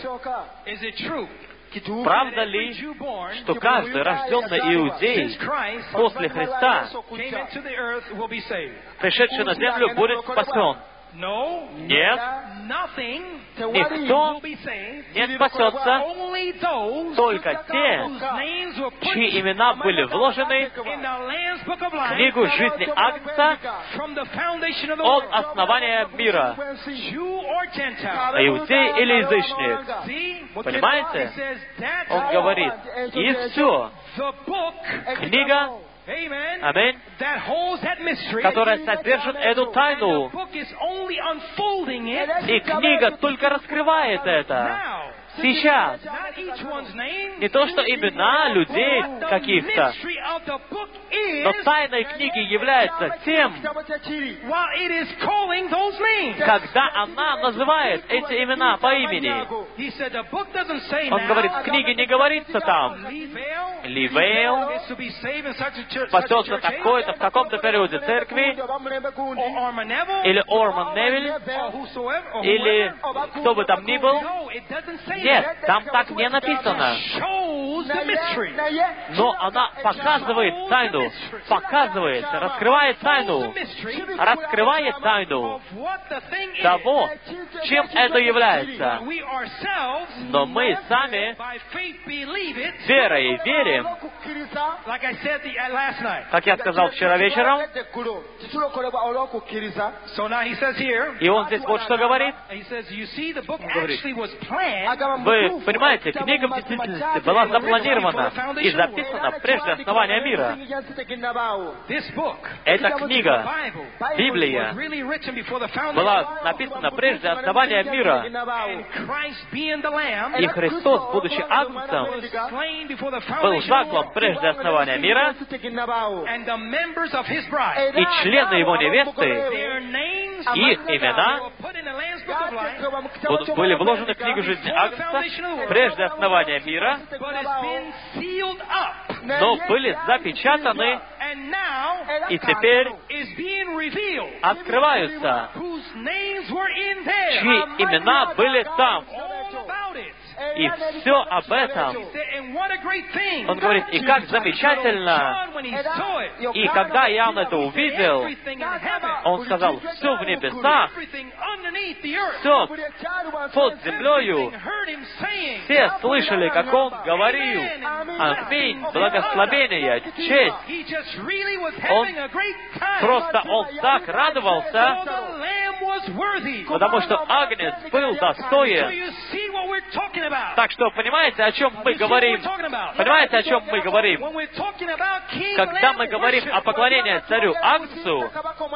Правда ли, что каждый рожденный иудей после Христа, пришедший на землю, будет спасен? Нет. Никто не спасется, только те, чьи имена были вложены в книгу жизни Агнца от основания мира. Иудей или язычник. Понимаете? Он говорит, и все. Книга, аминь, которая содержит эту тайну. И книга только раскрывает это. Сейчас. Не то, что имена людей каких-то, но тайной книги является тем, когда она называет эти имена по имени. Он говорит, в книге не говорится там, Ливейл спасется такой-то в каком-то периоде церкви, или Орман Невиль, или кто бы там ни был. Нет, там так не написано. Но она показывает тайну, раскрывает тайну того, чем это является. Но мы сами верой верим, как я сказал вчера вечером. И он здесь вот что говорит. Вы понимаете, книга в действительности была запланирована и записана прежде основания мира. Эта книга, Библия, была написана прежде основания мира. И Христос, будучи Агнцем, был заклан прежде основания мира, и члены Его невесты, их имена были вложены в книгу жизни Агнца прежде основания мира, но были запечатаны и теперь открываются, чьи имена были там. И все об этом. Он говорит, и как замечательно. И когда Иоанн это увидел, он сказал, все в небесах, все под землею. Все слышали, как он говорил, аминь, благословение, честь. Он так радовался, потому что Агнец был достоин. Так что, понимаете, о чем мы говорим? Понимаете, о чем мы говорим? Когда мы говорим о поклонении царю Агнцу,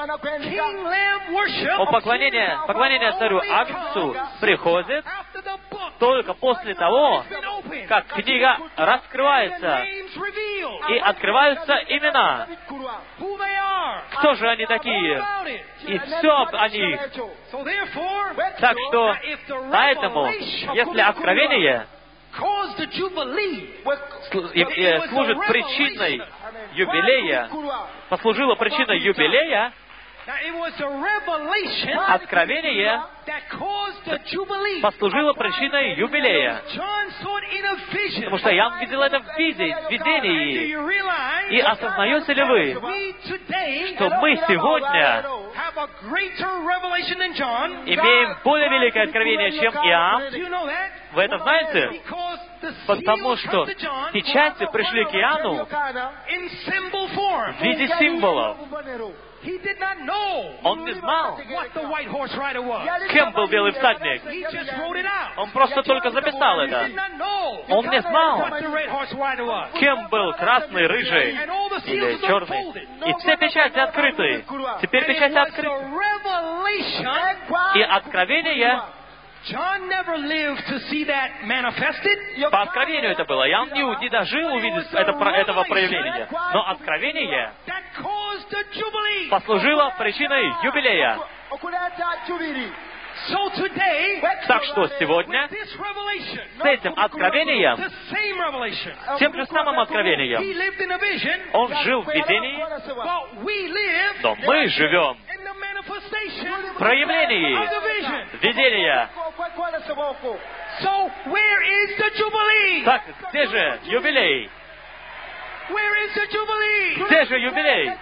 поклонение царю Агнцу приходит только после того, как книга раскрывается и открываются имена. Кто же они такие? И все о них. Так что, поэтому, если откровение служит причиной юбилея, послужило причиной юбилея, откровение послужило причиной юбилея. Потому что Иоанн видел это в видении. И осознаете ли вы, что мы сегодня имеем более великое откровение, чем Иоанн? Вы это знаете? Потому что печати пришли к Иоанну в виде символов. Он не знал, кем был белый всадник. Он просто только записал это. Он не знал, кем был красный, рыжий или черный. И все печати открыты. Теперь печати открыты. И откровение... По откровению это было. Иоанн не дожил увидеть этого проявления. Но откровение послужило причиной юбилея. Так что сегодня с этим откровением, тем же самым откровением, он жил в видении, но мы живем в проявлении видения. Так, где же юбилей? Где же юбилей?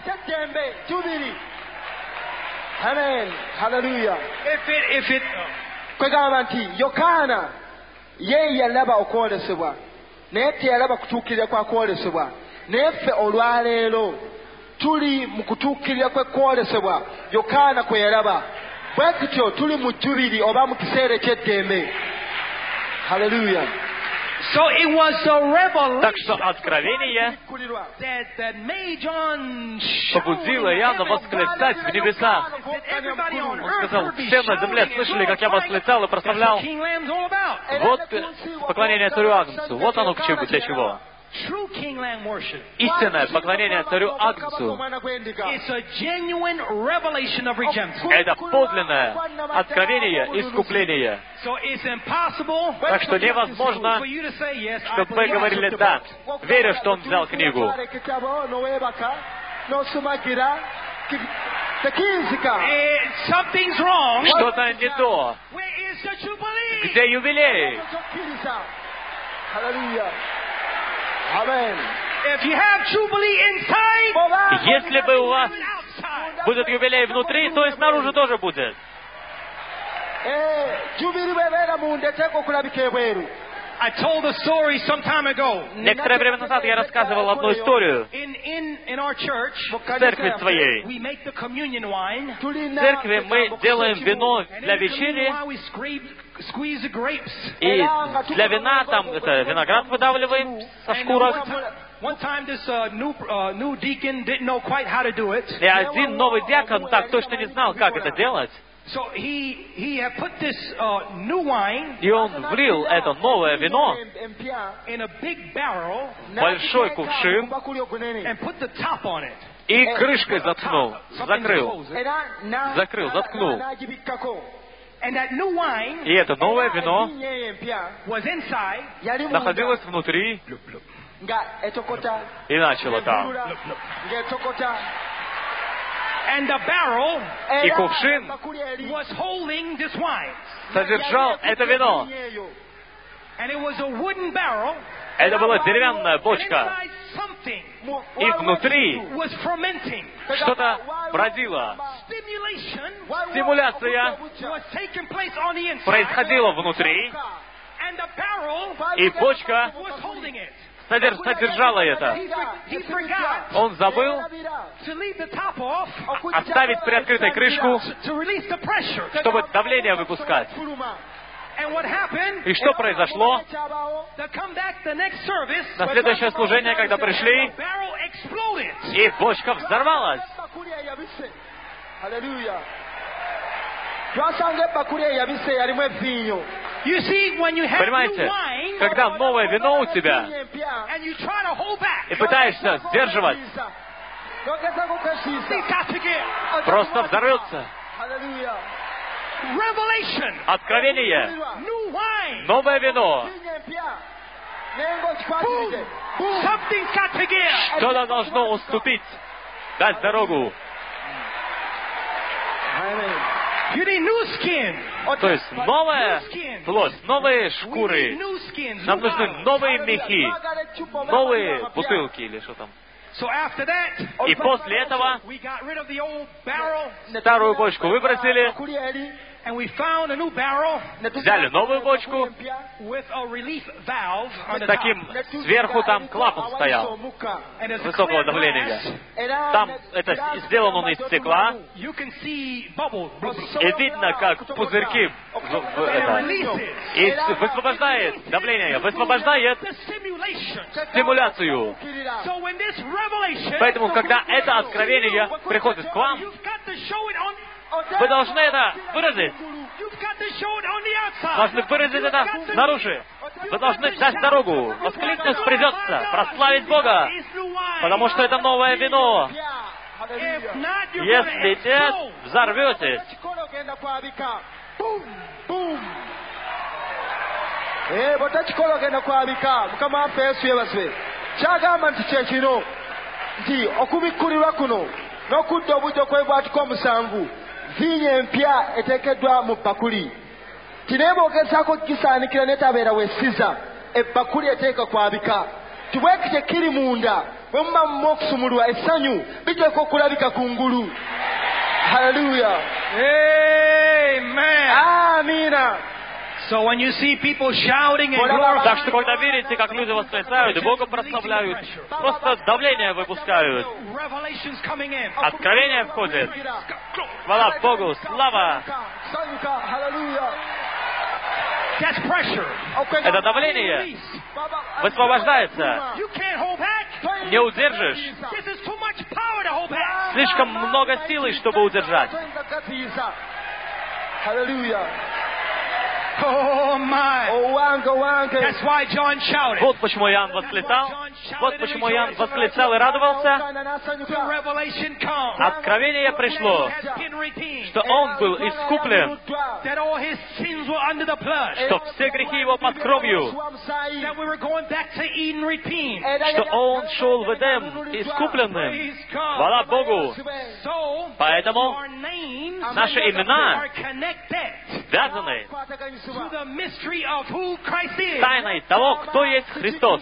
Amen. Hallelujah. If it kwegamba nti Yokaana ye yalaba okwolesebwa naye teyalaba kutuukirira kwa kwolesebwa naye ffe olwaleero tuli mu kutuukirira kwe kwolesebwa Yokaana kwe yalaba bwe tutyo tuli mu jubiri oba mu kiseera eky'eddembe. Hallelujah. So it was a revelation Так что откровение побудило Иоанна восклицать в небесах. Он сказал, все на земле слышали, как я восклицал и прославлял. Вот поклонение царю Агнцу. Вот оно к чему, для чего. Истинное поклонение царю Агнцу. Это подлинное откровение искупления. Так что невозможно, чтобы вы говорили «да», веря, что он взял книгу. Что-то не то. Где юбилей? Если бы у вас будет юбилей внутри, то и снаружи тоже будет. Некоторое время назад я рассказывал одну историю. В церкви своей. В церкви мы делаем вино для вечери. И для вина там это виноград выдавливаем со шкурок. И один новый диакон так точно не знал, как это делать. И он влил это новое вино в большой кувшин и крышкой заткнул, заткнул. И это новое вино находилось внутри и начало там. И кувшин содержал это вино. Это была деревянная бочка. И внутри что-то бродило. Стимуляция происходила внутри. И бочка содержала это. Он забыл оставить приоткрытой крышку, чтобы давление выпускать. И что произошло? На следующее служение, когда пришли, и бочка взорвалась. Понимаете, когда новое вино у тебя, и пытаешься сдерживать, просто взорвется. Откровение. Новое вино. Что-то должно уступить, дать дорогу. То есть новая плоть, новые шкуры. Нам нужны новые мехи, новые бутылки или что там. И после этого старую бочку выбросили, взяли новую бочку, таким сверху там клапан стоял высокого давления. Там это сделано из стекла, и видно, как пузырьки и высвобождает давление, высвобождает стимуляцию. Поэтому, когда это откровение приходит к вам, вы должны это выразить. Должны выразить это снаружи. Вы должны дать дорогу. Воскликнуть придется. Прославить Бога. Потому что это новое вино. Если нет, взорветесь. Nti okubikkulirwa kuno n'okudda obudde kwebwatuka omusanvu viinya empya eteekeddwa mu bbakuli tinaye bw'ogezaako gisaanikira n'etabeera wessiza ebbakuli eteeka kwabika tibwekite kiri munda bwe muba mu okusumulwa essanyu biteeka okulabika kungulu. Haleluya. Amen. Amina. So when you see people shouting and glorifying, Так что, когда видите, как люди восклицают и Бога прославляют, просто давление выпускают. Откровение входит. Хвала Богу, слава. Это давление высвобождается. Не удержишь. Слишком много силы, чтобы удержать. oh my! That's why John shouted. Вот почему Иоанн восклицал. Вот почему Иоанн восклицал и радовался. Откровение пришло, что он был искуплен, что все грехи его под кровью, что он шел в Эдем искупленным. Хвала Богу! Поэтому наши имена связаны с тайной того, кто есть Христос.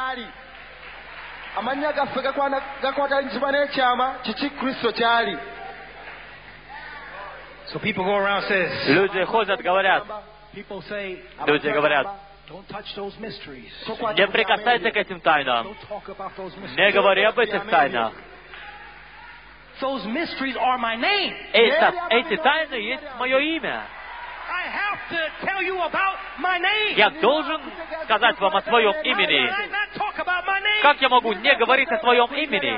Amanya gaffe gakwatanyizibwa n'ekyama kiki Kristo kyali. So people go around says. Люди ходят, говорят. Люди говорят. Не прикасайся к этим тайнам. Не говори об этих тайнах. Эти тайны есть мое имя. Я должен сказать вам о своем имени. Как я могу не говорить о своем имени?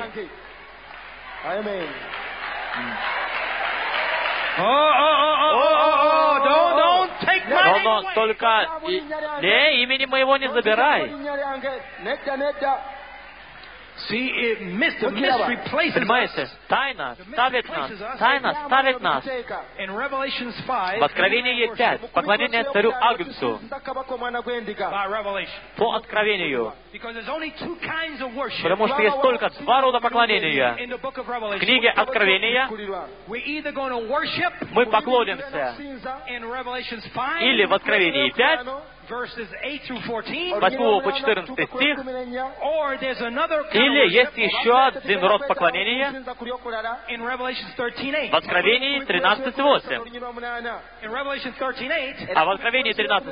Но только имени моего не забирай. Понимаете, тайна ставит нас. В Откровении 5, поклонение царю Агнцу. По откровению. Потому что есть только два рода поклонения. В книге Откровения мы поклонимся или в Откровении 5, 8 по 14 стих, или есть еще один род поклонения в Откровении 13:8. А в Откровении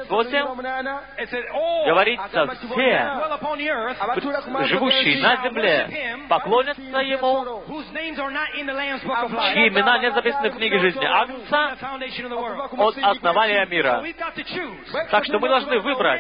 13:8 говорится, все, живущие на земле, поклонятся Ему, чьи имена не записаны в книге жизни Агнца от основания мира. Так что мы должны выбрать,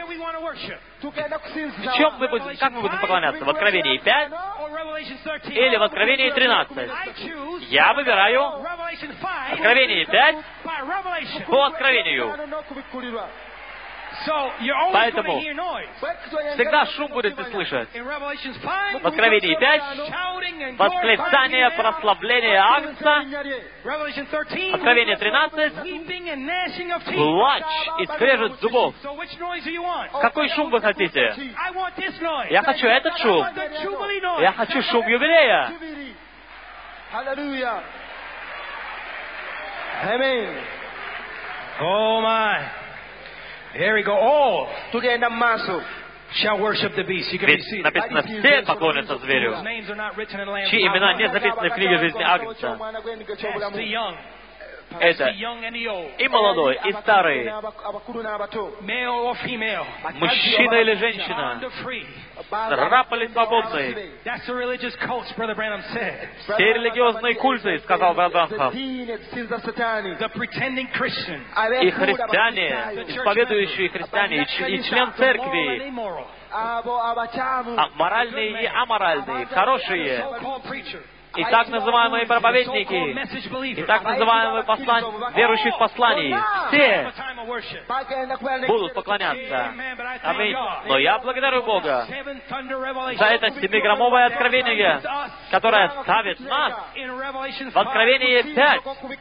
в чем мы будем, как мы будем поклоняться, в Откровении 5 или в Откровении 13. Я выбираю Откровение 5 по Откровению. Поэтому всегда шум будете слышать. В Откровении 5 восклицание, прославление Агнца. Откровение 13 плач и скрежет зубов. Какой шум вы хотите? Я хочу этот шум. Я хочу шум юбилея. Аллилуйя. Аминь. Oh my. Here we go. All Тugenda mu maaso. shall worship the beast. You can be Ведь seated. написано, все поклонятся зверю, Whose names are not written in the Lamb's чьи book. имена не записаны в книге жизни Агнца. That's the young. Это The young and the old. и молодой, и старый, Male or female. мужчина или Bond женщина, or free. раб или свободный. That's the religious cults, Brother Branham said. Все религиозные культы, сказал брат Бранхам, The pretending Christian. и христиане, исповедующие христиане, и член церкви, моральные и аморальные, хорошие, So-called preacher. и так называемые проповедники, и так называемые верующие в послании, все будут поклоняться. Аминь. Но я благодарю Бога за это 7-граммовое откровение, которое ставит нас в Откровении 5,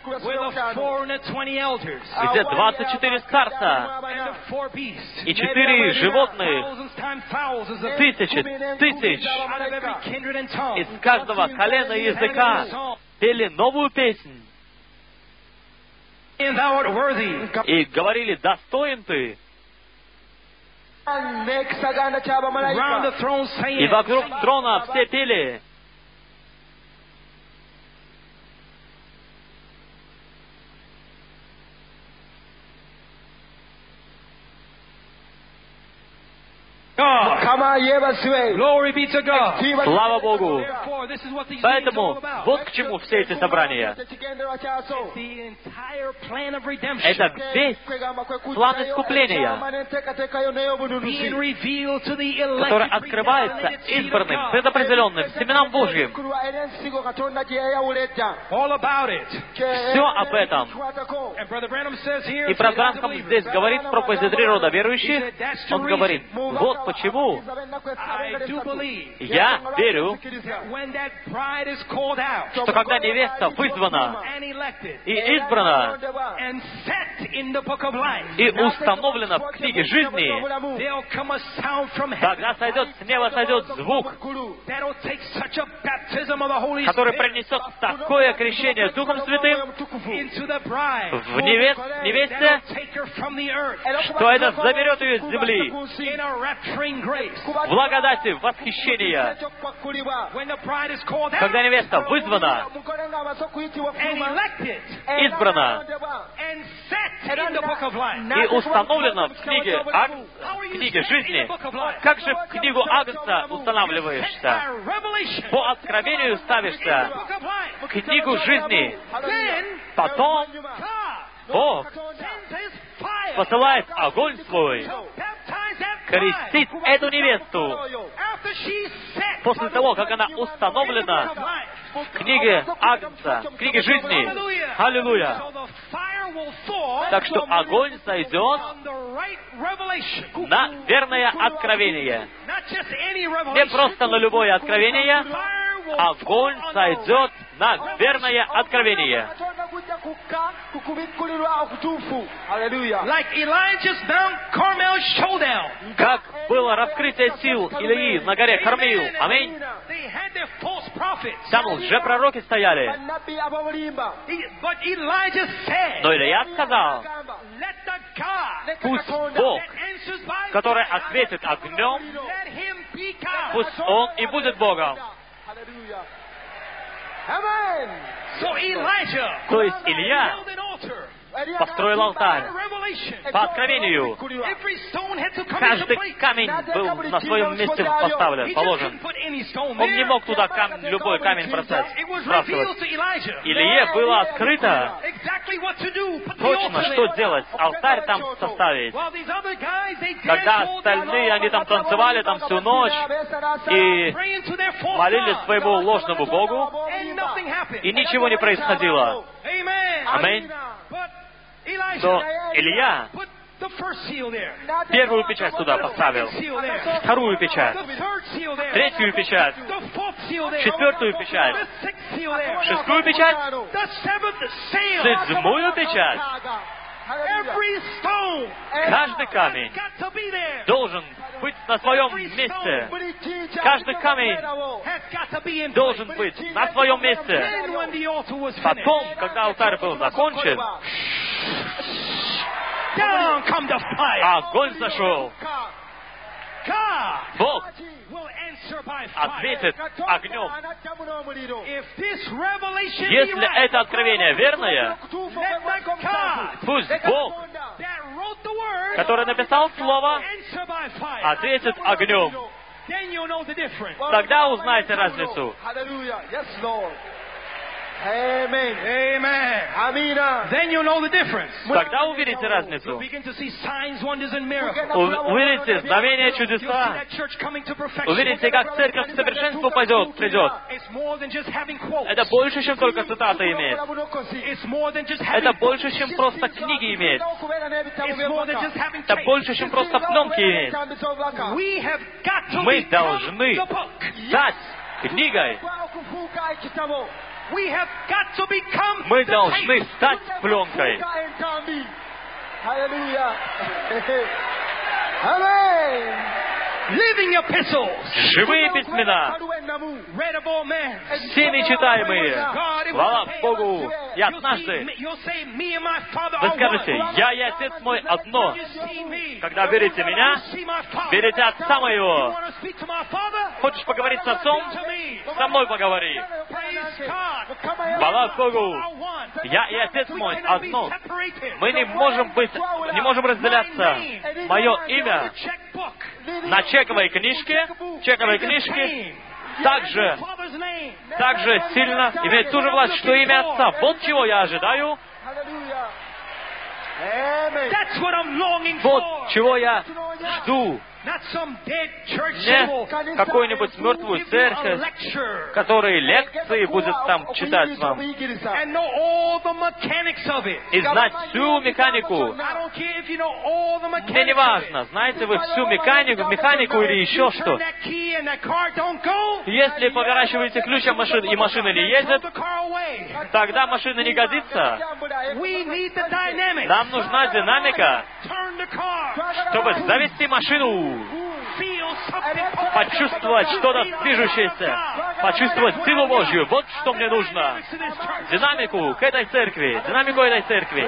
где 24 старца и 4 животных, тысяч из каждого колена и языка пели новую песнь и говорили: «Достоин ты». И вокруг трона все пели: Glory be to God. слава Богу. Therefore, this is what these Поэтому meetings are all about. вот к чему все эти собрания. The entire plan of redemption Это весь план искупления, being revealed to the который elected, открывается избранным, предопределенным семенам Божьим. all about it. Все об этом. And Brother Branham says here, И брат Бранхам здесь говорит в проповеди «Три рода верующих». Он говорит: вот почему I do believe я верю, that when that bride is called out что когда невеста вызвана and elected и избрана, and set in the book of life, и установлена в книге жизни, there'll come a sound from heaven тогда с неба сойдет звук, that'll take such a baptism of the Holy который Spirit принесет такое крещение Духом Святым into the bride, в невесте, that'll take her from the earth что это заберет ее с земли in a rapturing grace. в благодати, в восхищение. When the bride is called out Когда невеста вызвана, and elected избрана and set in the book of life. и установлена в книге жизни, как же в книгу Агнца устанавливаешься? By revelation. По откровению ставишься Book of life. в книгу жизни. Then Потом God Бог sends his fire посылает огонь свой, to baptize that крестит bride эту невесту after she's set после того, как она установлена в книге Агнца, в книге жизни. Аллилуйя! So the fire will fall Так что огонь сойдет on the right revelation. на верное откровение. Not just any Не revelation. просто на любое откровение, Fire will огонь fall on the сойдет на верное откровение. Like Elijah's Mount Carmel showdown. Как было раскрытие сил Илии на горе Кармил. Аминь. They had their false prophets. Там лжепророки стояли. But Elijah said, Но Илья сказал: let the God пусть Бог, that answers by который fire, ответит огнем, let him be God. пусть Он и будет Богом. So Elijah То есть Илья built an altar. построил алтарь. By revelation. По откровению Every stone had to come into каждый place. камень был на своем месте поставлен, He just положен. couldn't put any stone Он не there. мог туда любой камень бросать, It was сбрасывать. revealed to Elijah Илье было открыто exactly what to do. Put the точно, altar что there. делать, алтарь там составить. While these other guys, they Когда danced all day остальные, long, они там танцевали там всю ночь и praying to their false молились God. своему ложному Богу, And nothing happened. и ничего не происходило. Amen. Аминь. But Elijah То Илья put Первую печать туда поставил. Вторую печать. Третью печать. Четвертую печать. Шестую печать. Седьмую печать. Каждый камень должен быть на своем месте. Каждый камень должен быть на своем месте. Потом, когда алтарь был закончен, огонь зашел. Бог ответит огнем. Если это откровение верное, пусть Бог, который написал Слово, ответит огнем. Тогда узнаете разницу. Amen. Amen. Amina. Then you know the difference. Тогда увидите разницу. Увидите знамения, чудеса. Увидите, как церковь к совершенству придет. Это больше, чем только цитаты иметь. Это больше, чем просто книги иметь. Это больше, чем просто пленки иметь. Мы должны стать книгой. Мы должны стать пленкой. Living epistles. Живые письмена. Всеми читаемые. Слава Богу. И однажды вы скажете: я и Отец мой одно. Когда верите меня, верите Отца моего. Хочешь поговорить с Отцом? Со мной поговори. Слава Богу. Я и Отец мой одно. Мы не можем разделяться. Мое имя на чековой книжке также сильно имеет ту же власть, что имя Отца. Вот чего я ожидаю. Вот чего я жду. Не какую-нибудь мертвую церковь, которые лекции будет там читать вам. И знать всю механику. Мне не важно, знаете вы всю механику или еще что. Если поворачиваете ключ, и машина не едет, тогда машина не годится. Нам нужна динамика, чтобы завести машину, почувствовать что-то движущееся, почувствовать силу Божью. Вот что мне нужно. Динамику к этой церкви. Динамику этой церкви.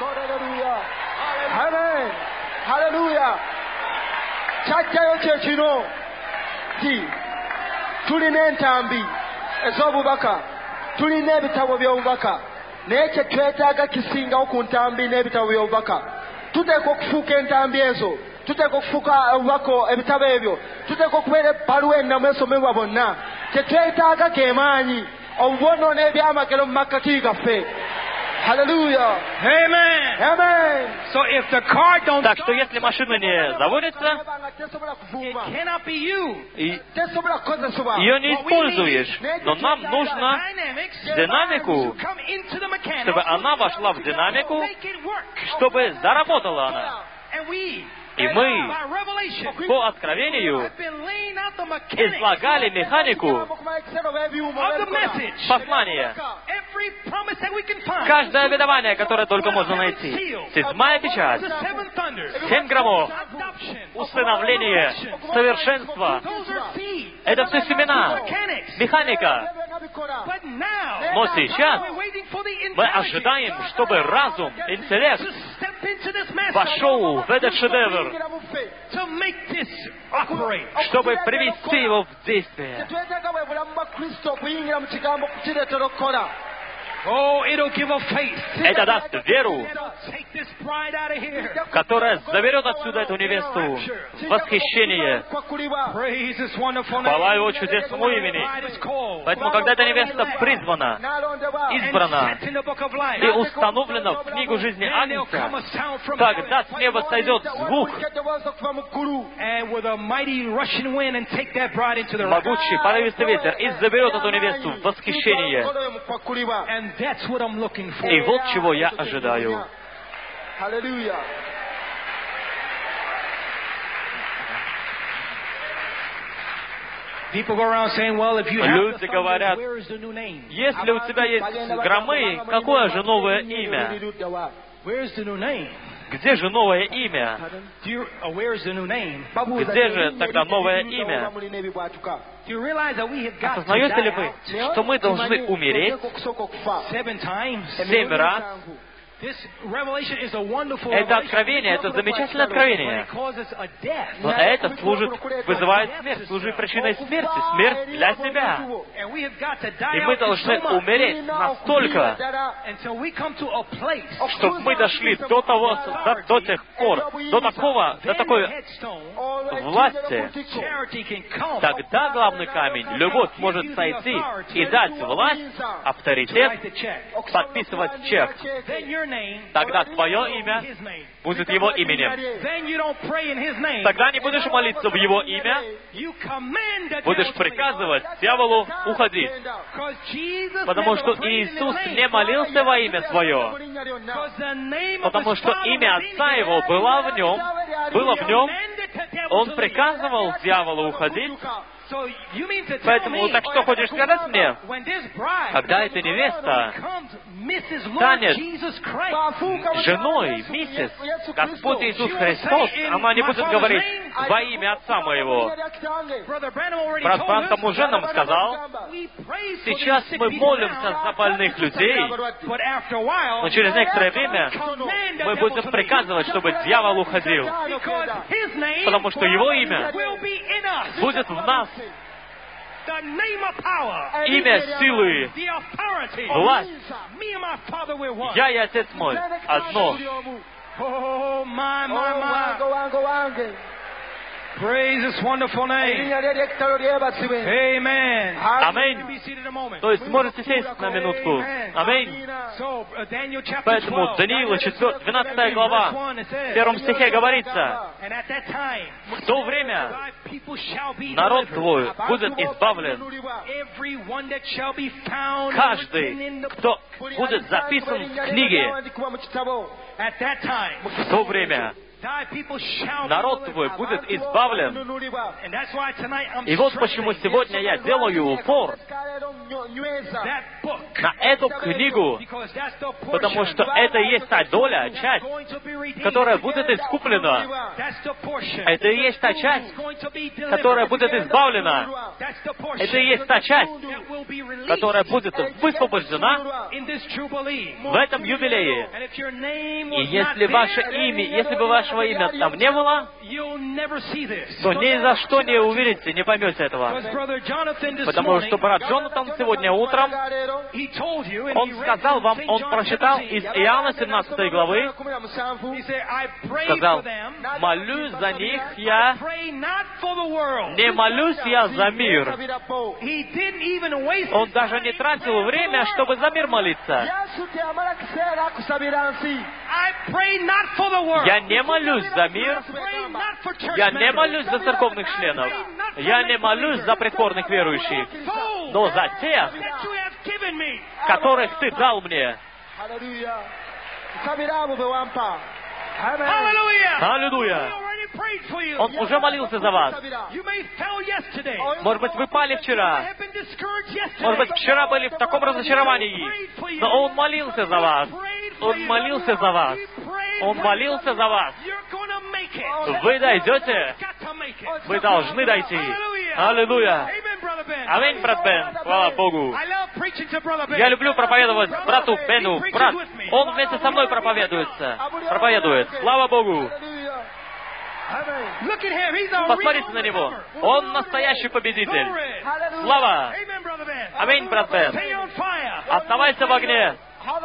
Аллилуйя. Чачаyo chechino. Ti. Tulina entambi ez'obubaka. Tulina ebitabo by'obubaka. Naye kye twetaaga kisingawo ku ntambi n'ebitabo by'obubaka. Tuteekwa okufuuka entambi ezo. Tuteekwa okufuuka obubaka ebitabo ebyo. Tuteekwa okubeera ebbaluwa ennamu esomebwa bonna. Kye twetaaga ke maanyi. Obubono n'ebyamagero mu makkati gaffe. Hallelujah. Amen. Amen. So if the car don't Так что если машина не заводится, it cannot be you. Ее не используешь. Но нам нужно динамику, чтобы она вошла в динамику, чтобы заработала она. И мы по откровению излагали механику послания. Каждое обетование, которое только можно найти. 7-я печать, 7 громов, установление, совершенство. Это все семена, механика. Но сейчас мы ожидаем, чтобы разум, интеллект вошел в этот шедевр, чтобы привести его в действие. Это даст веру, которая заберет отсюда эту невесту в восхищение. Хвала Его чудесному имени. Поэтому, когда эта невеста призвана, избрана и установлена в книгу жизни Агнца, тогда с неба сойдет звук, могучий порывистый ветер, и заберет эту невесту в восхищение. И вот чего я ожидаю. Люди говорят, если у тебя есть громы, какое же новое имя? Где же новое имя? Где же тогда новое имя? Осознаете ли вы, что мы должны умереть 7 раз? Это откровение, это замечательное откровение. Но это вызывает смерть, служит причиной смерти, смерть для себя. И мы должны умереть настолько, чтобы мы дошли до тех пор, до такой власти. Тогда главный камень, любовь, может сойти и дать власть, авторитет, подписывать чек. Тогда твое имя будет его именем. Тогда не будешь молиться в его имя, будешь приказывать дьяволу уходить. Потому что Иисус не молился во имя свое. Потому что имя Отца Его было в нем. Он приказывал дьяволу уходить. Поэтому, так что хочешь сказать мне? Когда эта невеста станет женой, миссис, Господь Иисус Христос, она не будет говорить во имя Отца Моего. Брат Бранхам уже нам сказал, сейчас мы молимся за больных людей, но через некоторое время мы будем приказывать, чтобы дьявол уходил. Потому что Его имя будет в нас. Имя силы, власть. Я и Отец мой одно. Praise His wonderful name. Amen. Аминь. То есть можете сесть на минутку. Аминь. Поэтому Даниила 12 глава, в 1 стихе говорится, в то время народ твой будет избавлен. Каждый, кто будет записан в книге, в то время народ твой будет избавлен. И вот почему сегодня я делаю упор на эту книгу, потому что это и есть та доля, часть, которая будет искуплена. Это и есть та часть, которая будет избавлена. Это и есть та часть, которая будет высвобождена в этом юбилее. И если ваше имя, если бы вашего имя там не было, то ни за что не увидите, не поймете этого. Потому что брат Джонатан сегодня утром, он сказал вам, он прочитал из Иоанна 17 главы, сказал, молюсь за них я, не молюсь я за мир. Он даже не тратил время, чтобы за мир молиться. Я не молюсь за мир, я не молюсь за церковных членов, я не молюсь за притворных верующих, но за тех, которых Ты дал мне. Аллилуйя! Он уже молился за вас. Может быть, вы пали вчера. Может быть, вчера были в таком разочаровании. Но Он молился за вас. Он молился за вас. Он молился за вас. Вы дойдете. Вы должны дойти. Аллилуйя. Аминь, брат Бен. Слава Богу. Я люблю проповедовать брату Бену. Брат, он вместе со мной проповедует. Слава Богу. Посмотрите на него. Он настоящий победитель. Слава. Аминь, брат Бен. Оставайся в огне.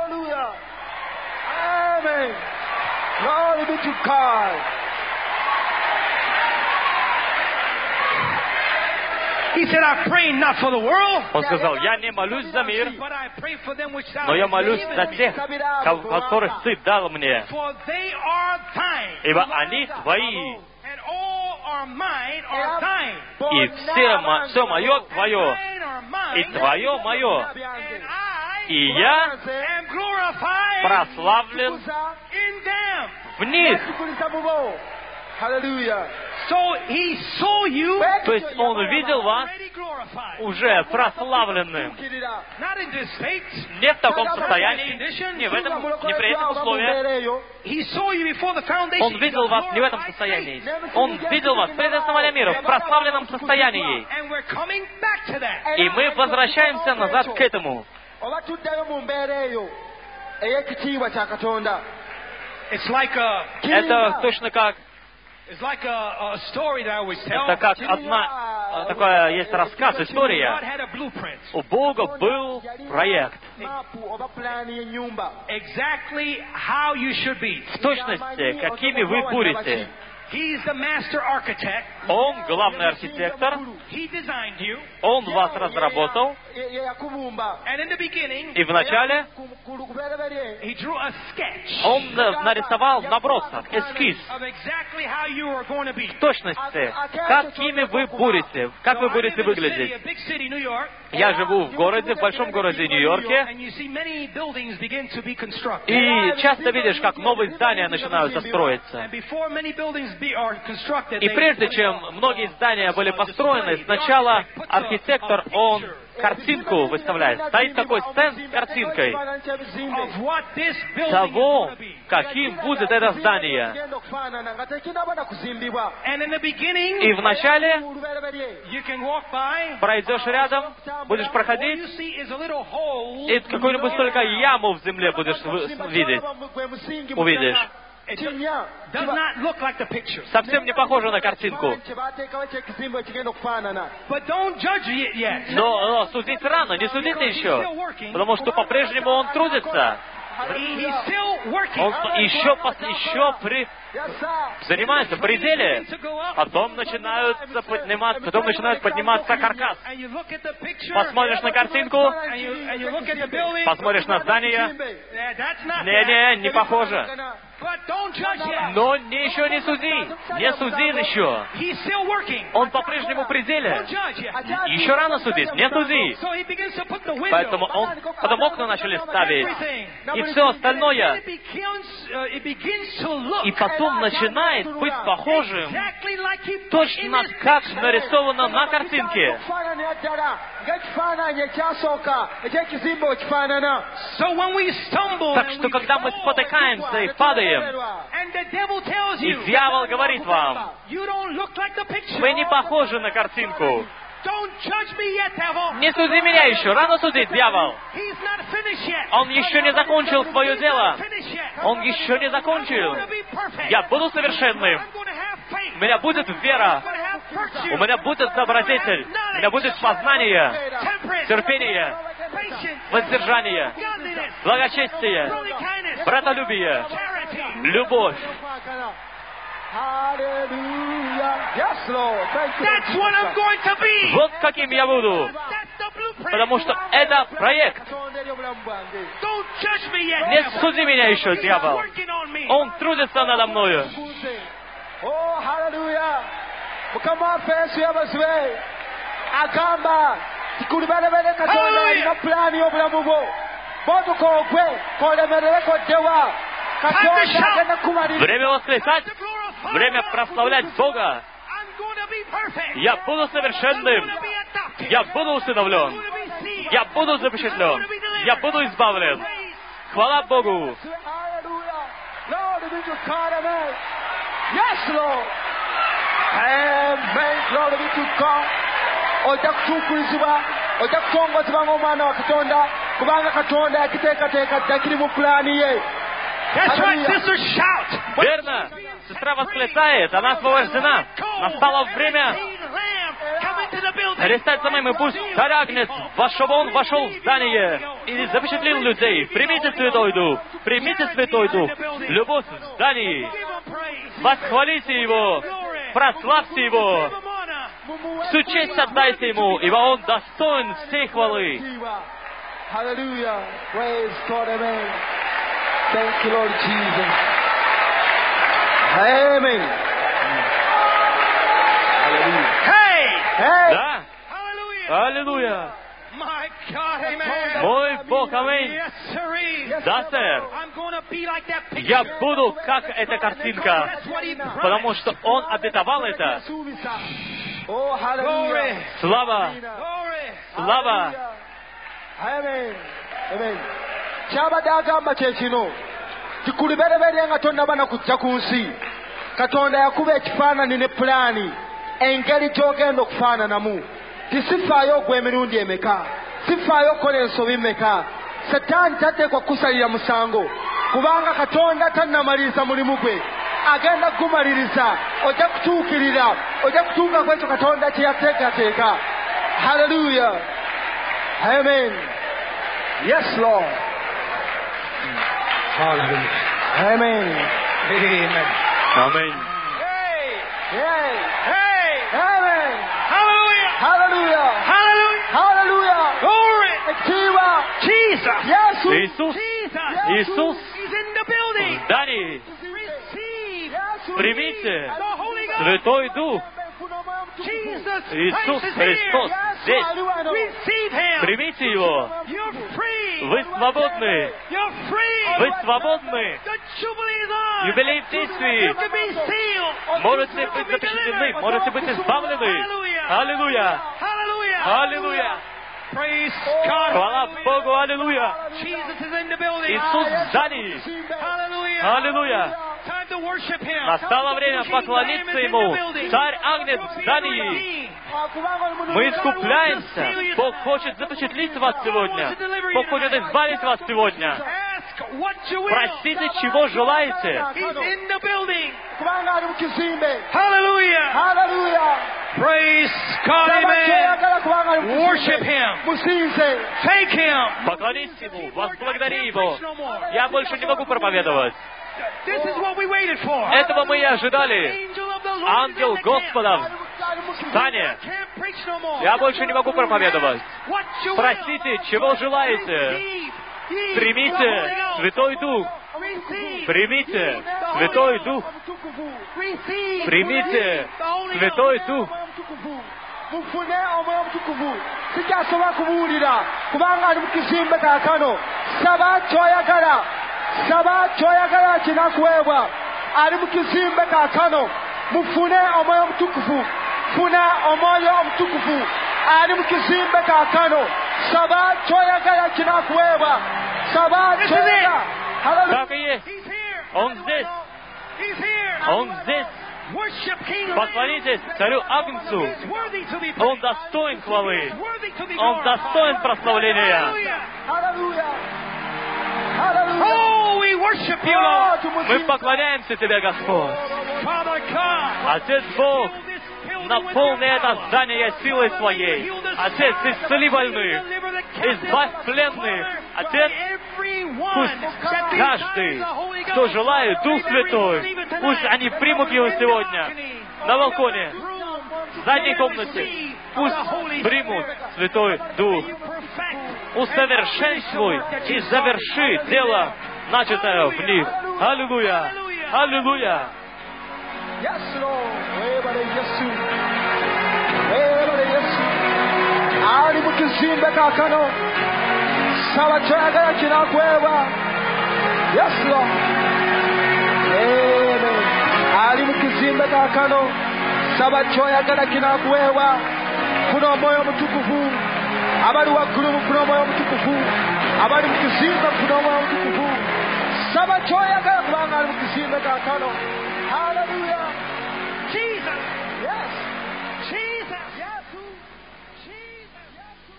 Он сказал, я не молюсь за мир, но я молюсь за тех, которых Ты дал мне, ибо они Твои, и все мое Твое, и Твое мое, и я прославлен в них. То есть Он видел вас уже прославленным. Не в таком состоянии, не в этом, не при этом условии. Он видел вас не в этом состоянии. Он видел вас пред основанием мира в прославленном состоянии. И мы возвращаемся назад к этому. Это точно как... Это как такая есть рассказ, история. У Бога был проект. В точности, какими вы будете. Он главный архитектор. Он вас разработал. И вначале Он нарисовал набросок, эскиз. В точности, какими вы будете, как вы будете выглядеть. Я живу в городе, в большом городе Нью-Йорке. И часто видишь, как новые здания начинаются строиться. И прежде чем многие здания были построены, сначала архитектор, он картинку выставляет. Стоит такой стенд с картинкой того, каким будет это здание. И вначале пройдешь рядом, будешь проходить, и какую-нибудь только яму в земле будешь увидишь. Совсем не похоже на картинку. Но судить рано, не судите еще. Потому что по-прежнему он трудится. Он еще занимается в пределе. Потом начинают подниматься каркас. Посмотришь на картинку, посмотришь на здание. Не похоже. Но еще не суди. Не суди еще. Он по-прежнему в пределе. Еще рано судить. Не суди. Поэтому потом окна начали ставить. И все остальное. И потом начинает быть похожим точно как нарисовано на картинке. Так что, когда мы спотыкаемся и падаем, и дьявол говорит вам, вы не похожи на картинку. Не суди меня еще, рано судить, дьявол. Он еще не закончил свое дело. Он еще не закончил. Я буду совершенным. У меня будет вера. У меня будет добродетель. У меня будет познание, терпение, воздержание, благочестие, братолюбие, любовь. Вот каким я буду. Потому что это проект. Не суди меня еще, дьявол. Он трудится надо мною. Время восклицать, время прославлять Бога. Я буду совершенным. Я буду усыновлен. Я буду запечатлен. Я буду избавлен. Хвала Богу. Ojja kutuukirizibwa, ojja kutongozebwa ng'omwana wa Katonda, kubanga Katonda yakiteekateeka dda kiri mu pulaani ye. Верно. Сестра восклицает, она освобождена. Настало время перестать самим, и пусть Царь Агнец, чтобы он вошел в здание и запечатлил людей. Примите Святой Дух, примите Святой Дух, любовь в здании. Восхвалите Его, прославьте Его. Всю честь отдайте Ему, ибо Он достоин всей хвалы. Hallelujah. Praise God. Amen. Thank you, Lord Jesus. Amen. Hallelujah. Hey! Да? Аллилуйя! Мой Бог, аминь. Да, сэр. я буду как эта картинка, потому что Он обетовал это. Слава! Слава! kyabadde agamba kye kino tikulibereberye nga tonnaba na kujja ku nsi katonda yakuba ekifaanani ne pulaani engeri gy'ogenda okufaananamu tisifaayo ogwa emirundi emeka sifaayo okukola ensobi mmeka setaani tateekwa kukusalira musango kubanga katonda tannamaliriza mulimu gwe agenda kugumaliriza ojja kutuukirira ojja kutuuka ku ekyo katonda kye yateekateeka. Hallelujah. Amen. Yes, Lord. Hallelujah. Amen. Amen. Amen. Hey. Hey. Amen. Hallelujah. Hallelujah. Hallelujah. Hallelujah. Glory. Ekitiibwa. Jesus. Yesu. Иисус, Иисус, He's in the building. в здании. Receive Примите the Holy Ghost. Святой Дух. Jesus Иисус Christ is Христос here. здесь. Receive Him. Примите Его. You're free. Вы свободны. You're free. Вы свободны. The Jubilee is on. Юбилей в действии. You can be sealed. Можете быть запечатлены, можете быть избавлены. Аллилуйя! Hallelujah. Аллилуйя! Praise God. Хвала Богу! Аллилуйя! Jesus is in the building. Иисус в здании! Hallelujah. Аллилуйя! Time to worship Him. Настало время поклониться Ему. Царь Агнец в здании. Мы искупляемся. Бог хочет запечатлить вас сегодня. Бог хочет избавить вас сегодня. Ask what you will. Просите, чего желаете. He's in the building. kubanga ali mu kizimbe. Hallelujah. Hallelujah. Praise God. Amen. Worship Him. Musinze. Thank Him. Поклонись Ему, возблагодари Его. Я больше не могу проповедовать. This is what we waited for. Этого мы и ожидали. Angel of the Lord Ангел is in the camp. Господа в стане. Can't preach no more. Я больше не могу проповедовать. What you will. Просите, чего желаете. Receive ye the Примите Holy Ghost. Святой Дух. Receive. Примите Святой Дух. Receive. Примите the Holy Святой Ghost. Дух. mufune omwoyo omutukuvu sikyasobola kubuwulira kubanga ali mu kizimbe kaakano saba kyoyagala kinakuweebwa ali mu kizimbe kaakano mufune omwoyo omutukuvu funa omwoyo omutukuvu ali mu kizimbe kaakano saba kyoyagala kinakuweebwa saba kyoyagala. Так и есть. He's here. Он здесь. He's here. Он здесь. Worship King. Поклонитесь Царю Агнцу. He's worthy to be Он praised. достоин хвалы. He's worthy to be Он достоин glorified. прославления. Hallelujah. Hallelujah. Hallelujah. Oh, we worship you, Lord. Мы поклоняемся Тебе, Господь. Father God. Отец Бог, Fill this building наполни with your это power. здание силой Своей. Отец, исцели больных. Deliver the captives. Избавь пленных. Отец, Everyone пусть that каждый, desires the Holy кто Ghost, желает Дух may they Святой, receive it tonight. пусть они примут Его сегодня на балконе, в задней комнате. Пусть примут Святой Дух. Усовершенствуй и заверши дело, начатое в них. Аллилуйя! Аллилуйя! Yes, Lord. Webale Yesu. Webale Yesu. Ali mu kizimbe kaakano. Saba kyoyagala kinakuweebwa. Yes, Lord. Amen. Ali mu kizimbe kaakano. Saba kyoyagala kinakuweebwa. Funa omwoyo omutukuvu. Abali waggulu mufuna omwoyo omutukuvu. Abali mu kizimbe mufuna omwoyo omutukuvu. Saba kyoyagala kubanga ali mu kizimbe kaakano. Hallelujah. Jesus. Yes. Jesus. Yes. Jesus.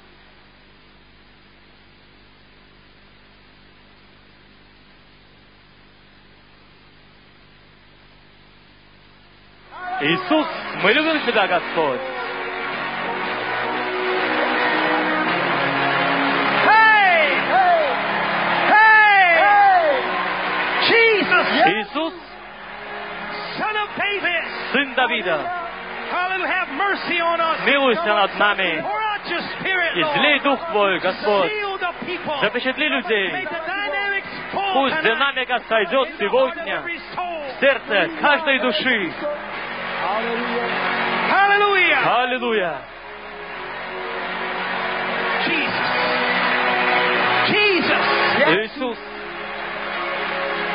Иисус, мы любим Тебя, Господь. Hey! Hey. Hey! Hey. Jesus. Иисус, Son of David. Сын Давида, Hallelujah. Have mercy on us. милуйся над нами. Pour out your spirit, Излей Lord. Дух Твой, Господь. Seal the people. Запечатли Make людей. the dynamics fall Пусть tonight. динамика сойдет In the heart of сегодня every soul. в сердце каждой души. Hallelujah. Hallelujah. Аллилуйя! Jesus. Jesus. Иисус,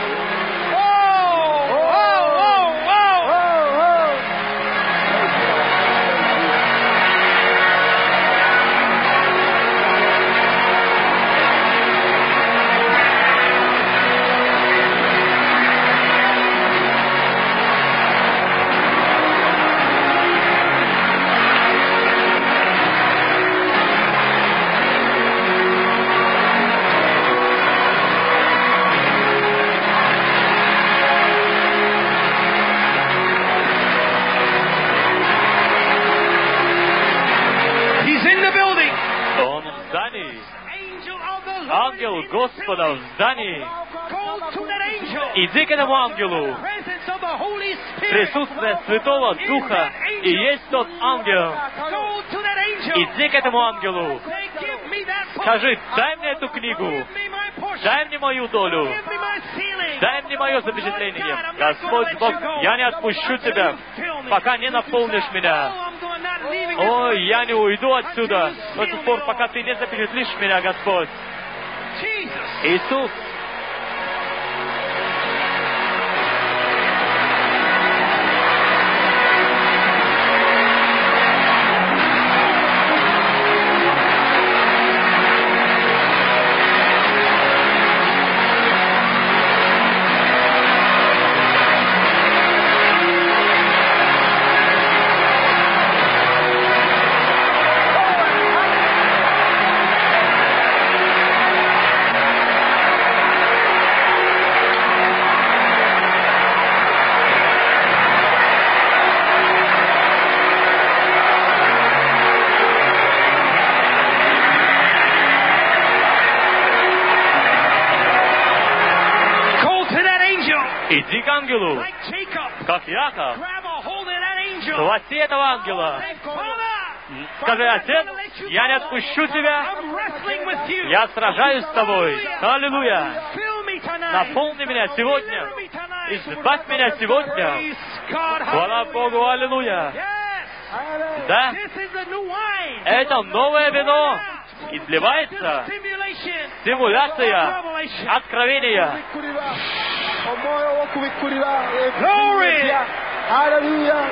Господа в здании. Иди к этому ангелу. Присутствие Святого Духа и есть тот ангел. Иди к этому ангелу. Скажи, дай мне эту книгу. Дай мне мою долю. Дай мне мое запечатление. Господь Бог, я не отпущу Тебя, пока не наполнишь меня. Ой, я не уйду отсюда до тех пор, пока Ты не запечатлишь меня, Господь. Иисус. Иди к ангелу, как Яков. Схвати этого ангела. Скажи, Отец, я не отпущу Тебя. Я сражаюсь с Тобой. Аллилуйя. Наполни меня сегодня. Избавь меня сегодня. Хвала Богу, аллилуйя. Да, это новое вино. Изливается. Стимуляция. Откровение. Glory! Hallelujah!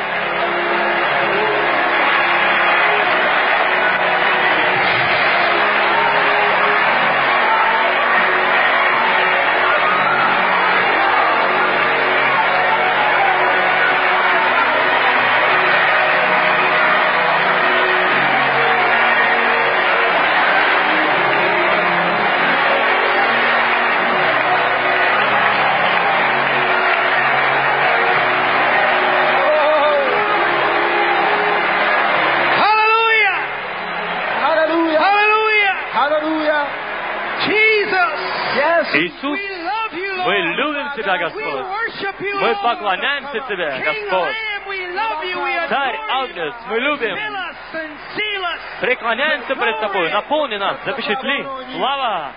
Иисус, мы любим Тебя, Господь. Мы поклоняемся Тебе, Господь. Царь Агнец, мы любим. Преклоняемся пред Тобой. Наполни нас, запечатли. Слава!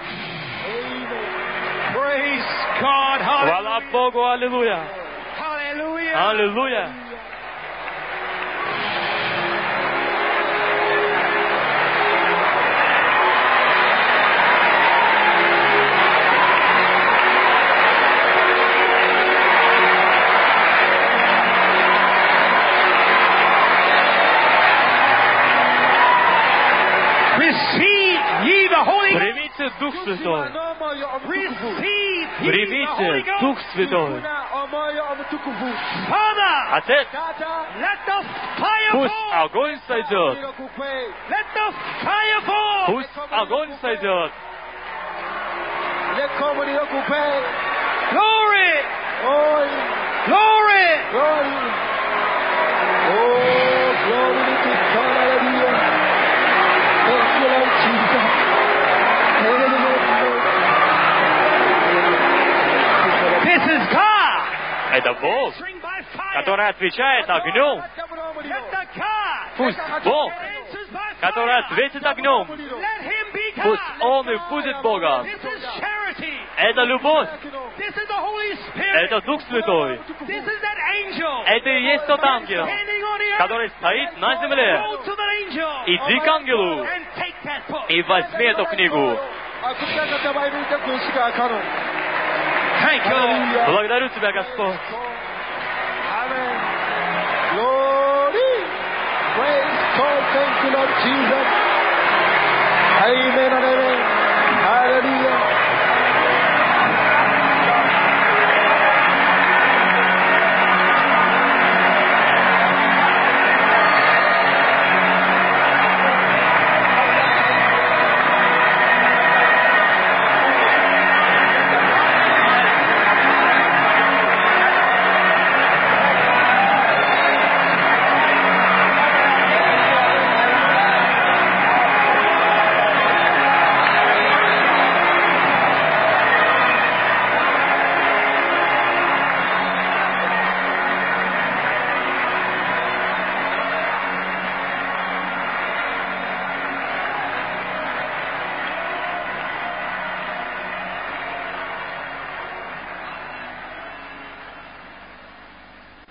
Хвала Богу, аллилуйя! Аллилуйя! Примите Дух Святой. Примите Дух Святой. Отец, пусть огонь сойдет. Пусть огонь сойдет. Glory! Glory! Oh, glory to God, hallelujah. Thank you, Lord Jesus. This is God. Это Бог, который отвечает огнем. Пусть Бог, который ответит огнем, пусть Он и будет Богом. Это любовь. Это Дух Святой. Это и есть тот ангел, который стоит на земле. Иди к ангелу и возьми эту книгу. Благодарю Тебя, Господь. Praise God, thank you, Lord Jesus. Amen and amen.